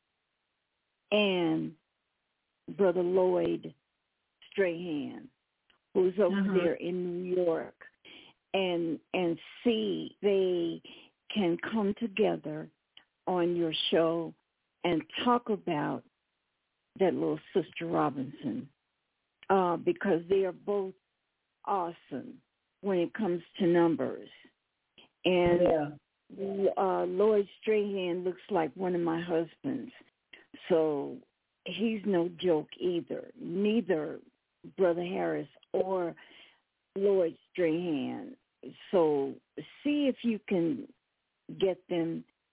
and Brother Lloyd Strahan, who's over Uh-huh. there in New York, and and see they can come together on your show and talk about that little Sister Robinson, uh, because they are both awesome when it comes to numbers. And Yeah. uh, Lloyd Strahan looks like one of my husbands, so he's no joke either. Neither Brother Harris or Lloyd Strahan. So see if you can get them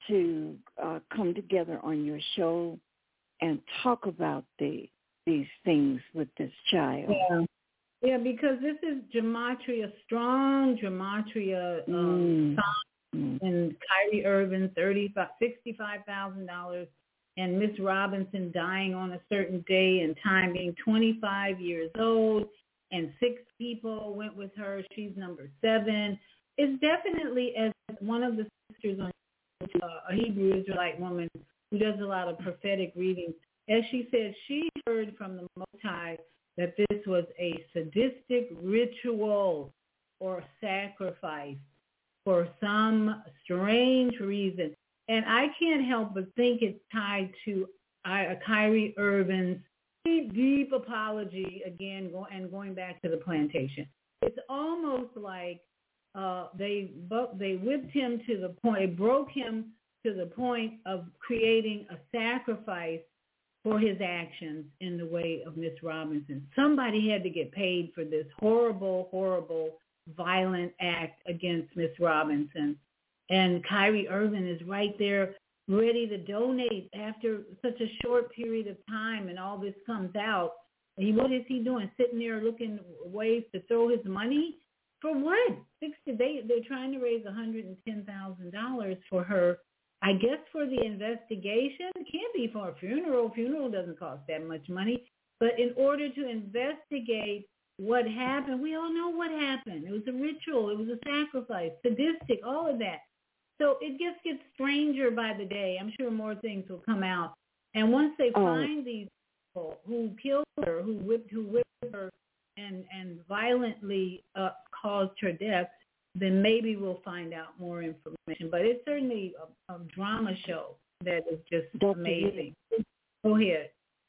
to uh, come together on your show and talk about the these things with this child. Yeah, yeah, because this is gematria, strong gematria um, Mm. song, and Kyrie Irvin, thirty-five, sixty-five thousand dollars, and Miss Robinson dying on a certain day and time, being twenty-five years old, and six people went with her. She's number seven. It's definitely, as one of the sisters on uh, a Hebrew Israelite woman who does a lot of prophetic readings, as she said, she heard from the Most High that this was a sadistic ritual or sacrifice for some strange reason. And I can't help but think it's tied to uh, Kyrie Irvin's deep, deep apology again, go, and going back to the plantation. It's almost like uh, they they whipped him to the point, they broke him to the point of creating a sacrifice for his actions in the way of Miss Robinson. Somebody had to get paid for this horrible, horrible, violent act against Miss Robinson. And Kyrie Irvin is right there ready to donate after such a short period of time, and all this comes out. And he, what is he doing? Sitting there looking ways to throw his money? For what? Sixty, they, they're trying to raise one hundred ten thousand dollars for her, I guess for the investigation. It can't be for a funeral. Funeral doesn't cost that much money. But in order to investigate what happened, we all know what happened. It was a ritual. It was a sacrifice, sadistic, all of that. So it just gets stranger by the day. I'm sure more things will come out. And once they Oh. find these people who killed her, who whipped, who whipped her and, and violently uh, caused her death, then maybe we'll find out more information. But it's certainly a, a drama show that is just Doctor amazing. Go ahead.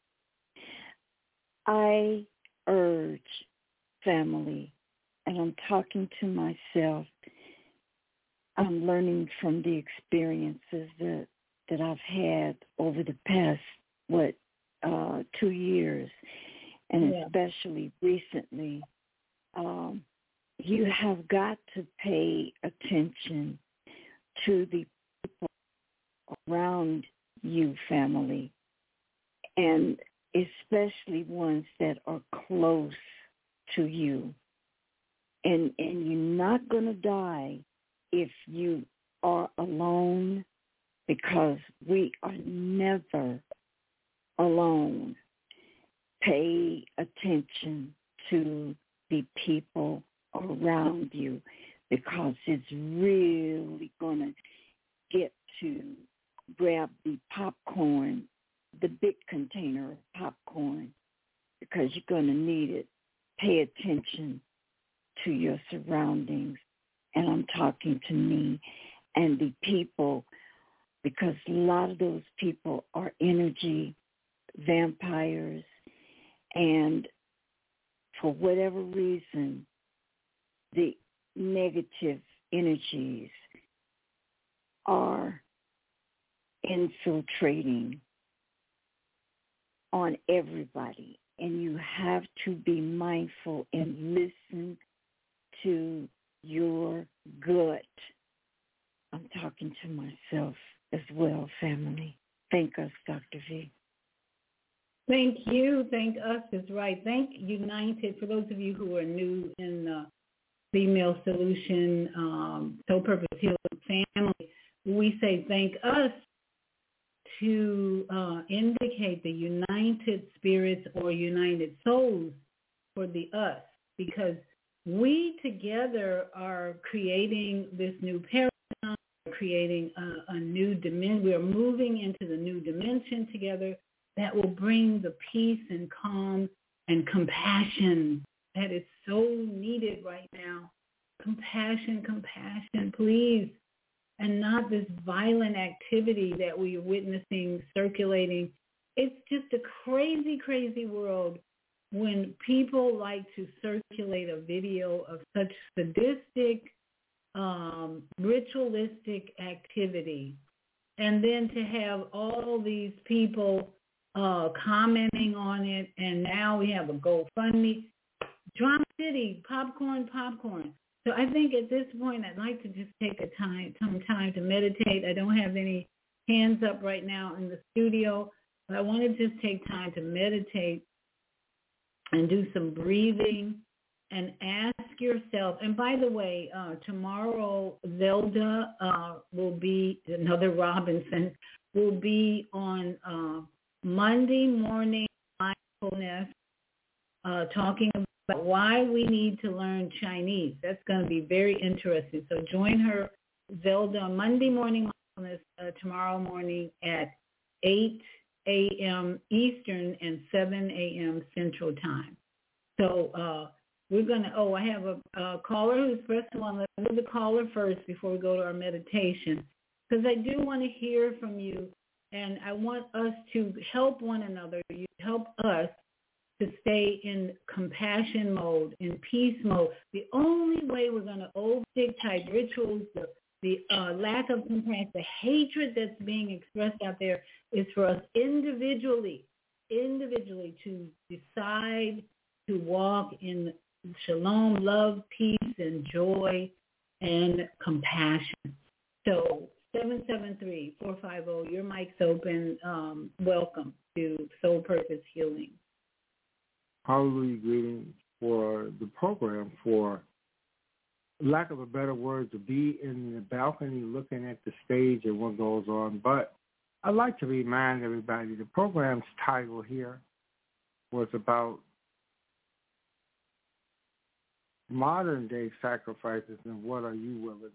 I urge family, and I'm talking to myself, I'm learning from the experiences that, that I've had over the past, what, uh, two years, and Yeah. especially recently. Um, you have got to pay attention to the people around you, family, and especially ones that are close to you. And and you're not going to die if you are alone, because we are never alone. Pay attention to the people around you, because it's really going to get to grab the popcorn, the big container of popcorn, because you're going to need it. Pay attention to your surroundings. And I'm talking to me and the people, because a lot of those people are energy vampires, and for whatever reason, the negative energies are infiltrating on everybody, and you have to be mindful and listen to your gut. I'm talking to myself as well, family. Thank us, Doctor V. Thank you. Thank us is right. Thank United. For those of you who are new in the Female Solution, um, Soul Purpose Healing family, we say thank us to uh, indicate the united spirits or united souls for the us, because we together are creating this new paradigm, creating a, a new dimension. We are moving into the new dimension together that will bring the peace and calm and compassion that is so needed right now. Compassion, compassion, please. And not this violent activity that we are witnessing circulating. It's just a crazy, crazy world when people like to circulate a video of such sadistic, um, ritualistic activity. And then to have all these people uh, commenting on it, and now we have a GoFundMe. Drama City, popcorn, popcorn. So I think at this point, I'd like to just take a time, some time to meditate. I don't have any hands up right now in the studio, but I want to just take time to meditate and do some breathing and ask yourself. And by the way, uh, tomorrow, Zelda uh, will be, another Robinson, will be on uh, Monday morning mindfulness, uh, talking about why we need to learn Chinese. That's going to be very interesting. So join her, Zelda, on Monday morning mindfulness uh, tomorrow morning at eight a.m. Eastern and seven a.m. Central Time. So uh, we're going to, oh, I have a, a caller who's pressed one. Let's do the caller first before we go to our meditation, because I do want to hear from you, and I want us to help one another. You help us to stay in compassion mode, in peace mode. The only way we're going to overtake type rituals, the, the uh, lack of compassion, the hatred that's being expressed out there is for us individually, individually to decide to walk in shalom, love, peace, and joy, and compassion. So seven seven three, four five zero, your mic's open. Um, welcome to Soul Purpose Healing. Hallelujah, greetings for the program, for lack of a better word, to be in the balcony looking at the stage and what goes on. But I'd like to remind everybody the program's title here was about modern day sacrifices and what are you willing.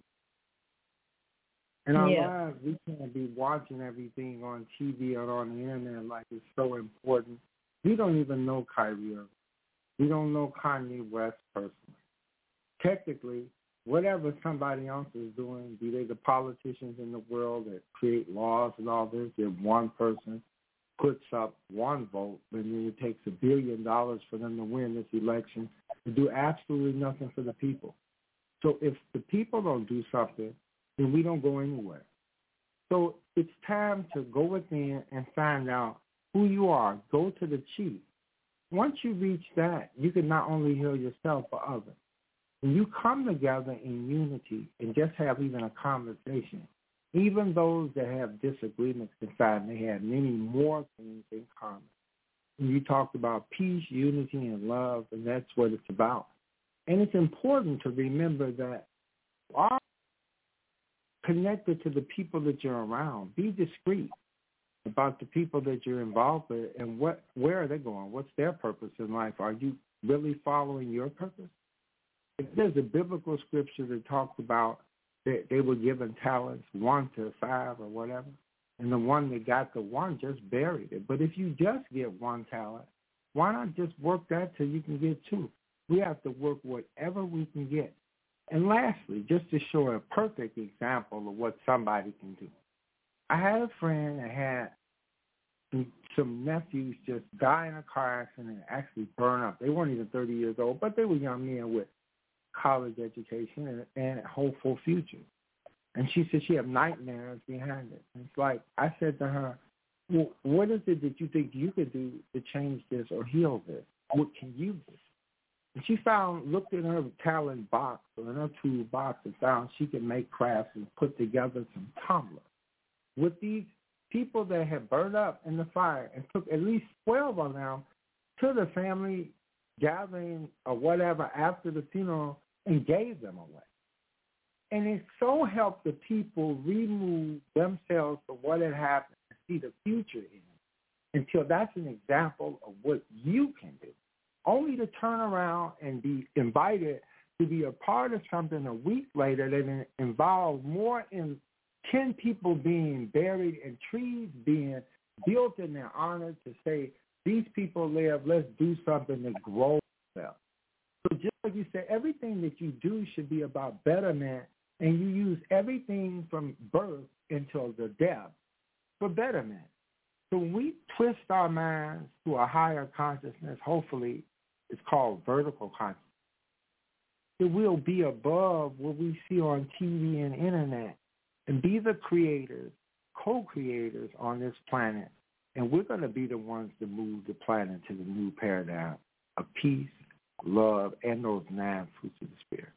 In our Yeah. lives, we can't be watching everything on T V or on the internet like it's so important. We don't even know Kyrie Irving. We don't know Kanye West personally. Technically, whatever somebody else is doing, be they the politicians in the world that create laws and all this, if one person puts up one vote, then it takes a billion dollars for them to win this election to do absolutely nothing for the people. So if the people don't do something, then we don't go anywhere. So it's time to go within and find out who you are. Go to the chief. Once you reach that, you can not only heal yourself but others. When you come together in unity and just have even a conversation, even those that have disagreements inside, they have many more things in common. And you talked about peace, unity, and love, and that's what it's about. And it's important to remember that are connected to the people that you're around. Be discreet about the people that you're involved with and what, where are they going? What's their purpose in life? Are you really following your purpose? If there's a biblical scripture that talks about that they were given talents, one to five or whatever, and the one that got the one just buried it. But if you just get one talent, why not just work that till you can get two? We have to work whatever we can get. And lastly, just to show a perfect example of what somebody can do. I had a friend that had some nephews just die in a car accident and actually burn up. They weren't even thirty years old, but they were young men with college education and, and hopeful futures. And she said she had nightmares behind it. And it's like, I said to her, well, what is it that you think you could do to change this or heal this? What can you do? And she found, looked in her talent box or in her tool box and found she could make crafts and put together some tumblers. With these people that had burned up in the fire and took at least twelve of them to the family gathering or whatever after the funeral and gave them away. And it so helped the people remove themselves from what had happened and see the future in it. Until that's an example of what you can do. Only to turn around and be invited to be a part of something a week later that involves more in ten people being buried and trees being built in their honor to say, these people live, let's do something that grows them. So just like you said, everything that you do should be about betterment, and you use everything from birth until the death for betterment. So when we twist our minds to a higher consciousness, hopefully it's called vertical consciousness, it will be above what we see on T V and internet and be the creators, co-creators on this planet. And we're going to be the ones to move the planet to the new paradigm of peace, love, and those nine fruits of the Spirit.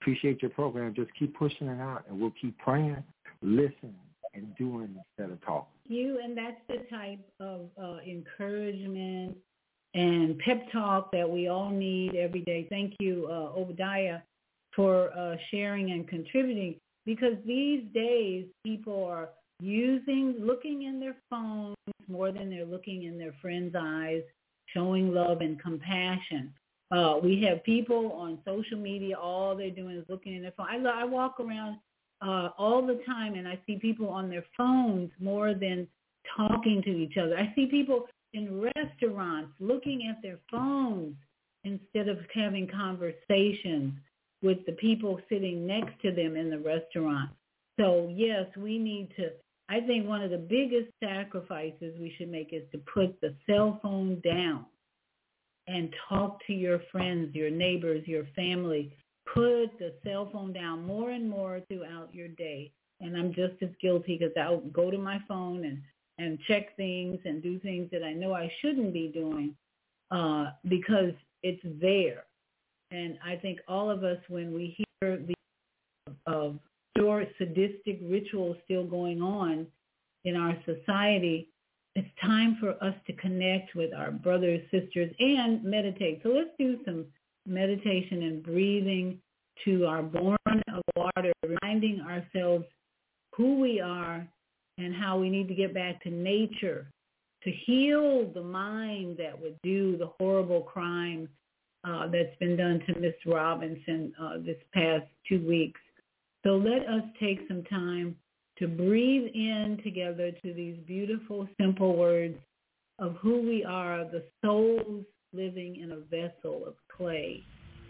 appreciate your program. Just keep pushing it out, and we'll keep praying, listening, and doing instead of talking. You, and that's the type of uh, encouragement and pep talk that we all need every day. Thank you, uh, Obadiah, for uh, sharing and contributing, because these days people are using, looking in their phones more than they're looking in their friends' eyes, showing love and compassion. Uh, we have people on social media, all they're doing is looking in their phone. I, I walk around uh, all the time, and I see people on their phones more than talking to each other. I see people in restaurants looking at their phones instead of having conversations with the people sitting next to them in the restaurant. So, yes, we need to, I think one of the biggest sacrifices we should make is to put the cell phone down and talk to your friends, your neighbors, your family. Put the cell phone down more and more throughout your day. And I'm just as guilty because I'll go to my phone and, and check things and do things that I know I shouldn't be doing uh, because it's there. And I think all of us, when we hear the of uh, sadistic rituals still going on in our society, it's time for us to connect with our brothers, sisters, and meditate. So let's do some meditation and breathing to our born of water, reminding ourselves who we are and how we need to get back to nature to heal the mind that would do the horrible crime uh, that's been done to Miss Robinson uh, this past two weeks. So let us take some time to breathe in together to these beautiful, simple words of who we are, the souls living in a vessel of clay.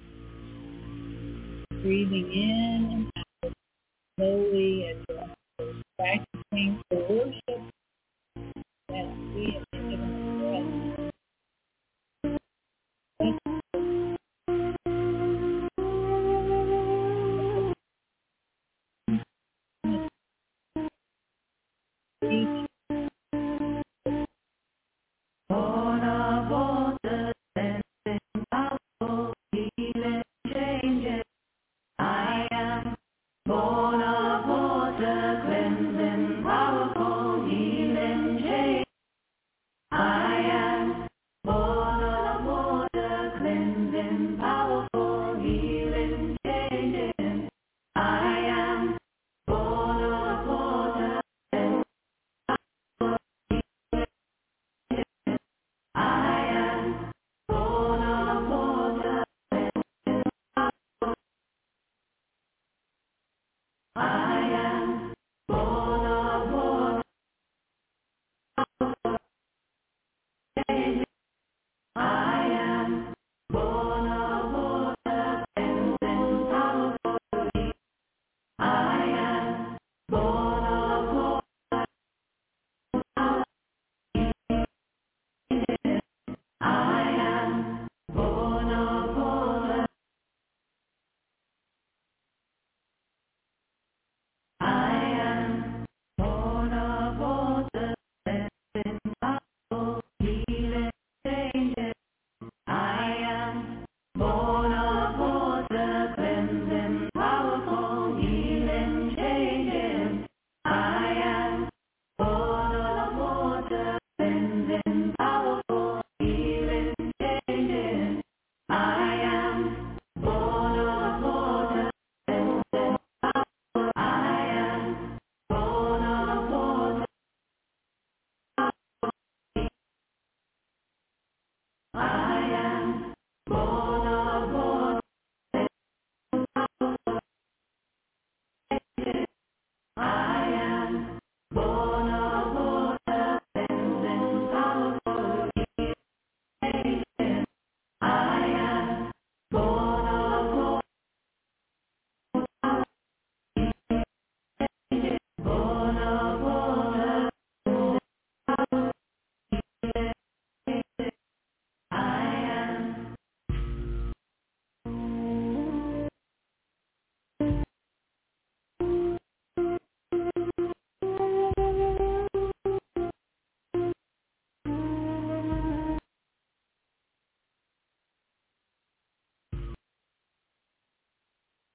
Breathing in and out slowly as we're practicing the worship that we have been given to us.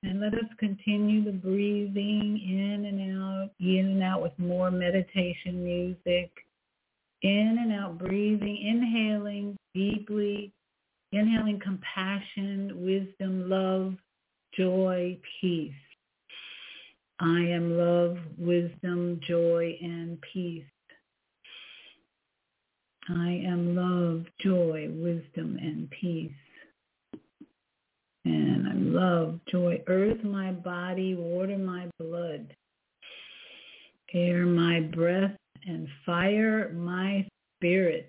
And let us continue the breathing in and out, in and out with more meditation music. In and out, breathing, inhaling deeply, inhaling compassion, wisdom, love, joy, peace. I am love, wisdom, joy, and peace. I am love, joy, wisdom, and peace. And I love, joy, earth, my body, water, my blood, air, my breath, and fire, my spirit.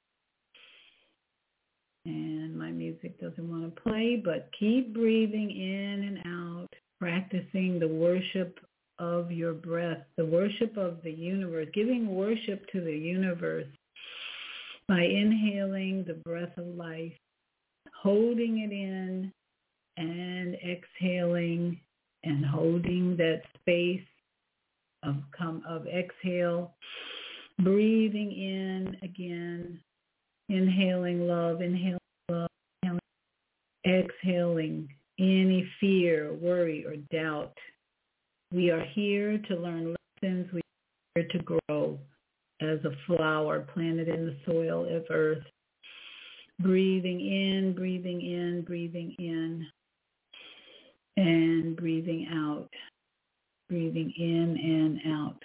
And my music doesn't want to play, but keep breathing in and out, practicing the worship of your breath, the worship of the universe, giving worship to the universe by inhaling the breath of life, holding it in, and exhaling and holding that space of come of exhale, breathing in again, inhaling love, inhaling love, inhaling, exhaling any fear, worry, or doubt. We are here to learn lessons. We are here to grow as a flower planted in the soil of earth. Breathing in, breathing in, breathing in, and breathing out. Breathing in and out.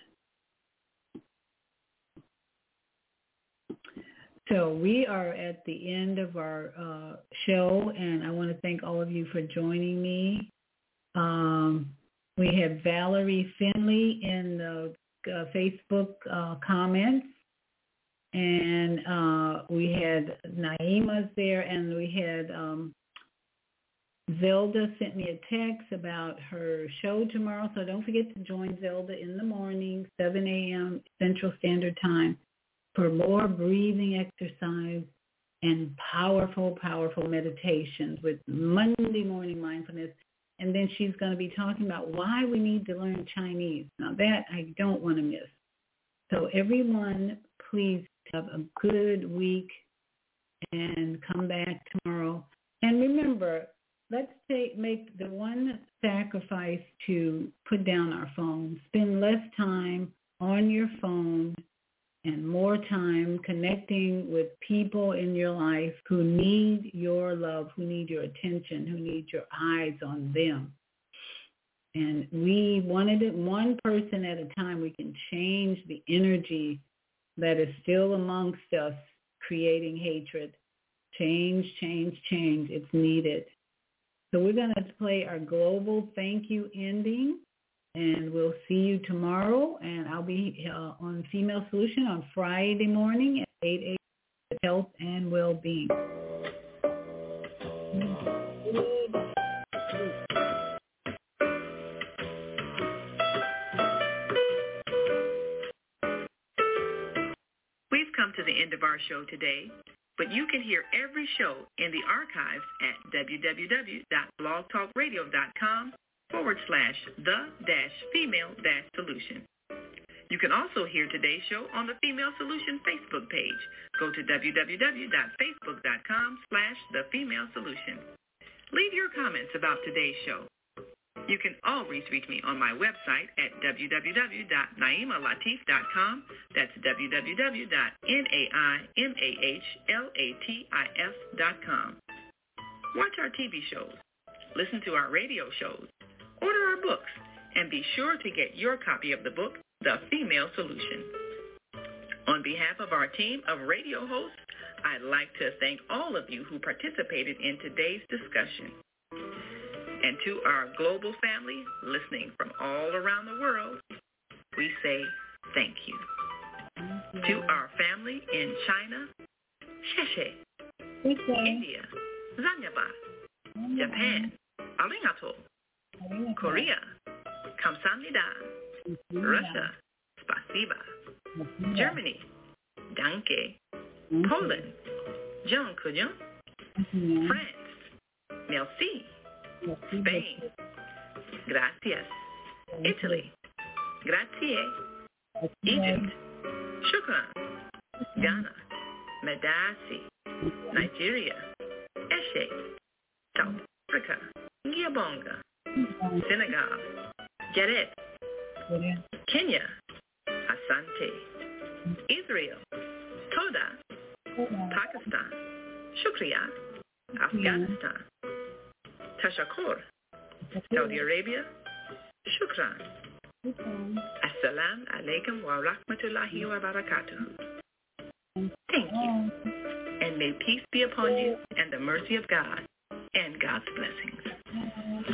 So we are at the end of our uh, show, and I want to thank all of you for joining me. Um, we had Valerie Finley in the uh, Facebook uh, comments, and uh, we had Naima's there, and we had um, Zelda sent me a text about her show tomorrow, so don't forget to join Zelda in the morning, seven a.m. Central Standard Time, for more breathing exercise and powerful, powerful meditations with Monday morning mindfulness. And then she's going to be talking about why we need to learn Chinese. Now that I don't want to miss. So everyone, please have a good week and come back tomorrow. And remember, let's take, make the one sacrifice to put down our phones. Spend less time on your phone and more time connecting with people in your life who need your love, who need your attention, who need your eyes on them. And we wanted it one person at a time. We can change the energy that is still amongst us, creating hatred. Change, change, change. It's needed. So we're going to play our global thank you ending. And we'll see you tomorrow, and I'll be uh, on Female Solution on Friday morning at eight a.m. with health and well-being. We've come to the end of our show today, but you can hear every show in the archives at www.blogtalkradio.com forward slash the dash female dash solution. You can also hear today's show on the Female Solution Facebook page. Go to www.facebook.com slash the female solution. Leave your comments about today's show. You can always reach me on my website at w w w dot naima latif dot com. That's w w w dot naima latif dot com. Watch our T V shows. Listen to our radio shows. Order our books, and be sure to get your copy of the book, The Female Solution. On behalf of our team of radio hosts, I'd like to thank all of you who participated in today's discussion. And to our global family listening from all around the world, we say thank you. Thank you. To our family in China, Sheshe, India, Zanyaba, Japan, Arigato, Korea, Kamsamnida, Russia, Spasiba, Germany, Danke, Poland, Jean Couillon, France, Merci, Spain, Gracias, Italy, Grazie, Egypt, Shukran, Ghana, Medasi, Nigeria, Eshe, South Africa, Giabonga, Senegal, Jared, Kenya, Asante, Israel, Toda, Pakistan, Shukriya, Afghanistan, Tashakur, Saudi Arabia, Shukran. Assalamu alaikum wa rahmatullahi wa barakatuh. Thank you. And may peace be upon you and the mercy of God and God's blessings.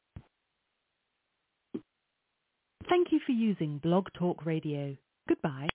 Thank you for using Blog Talk Radio. Goodbye.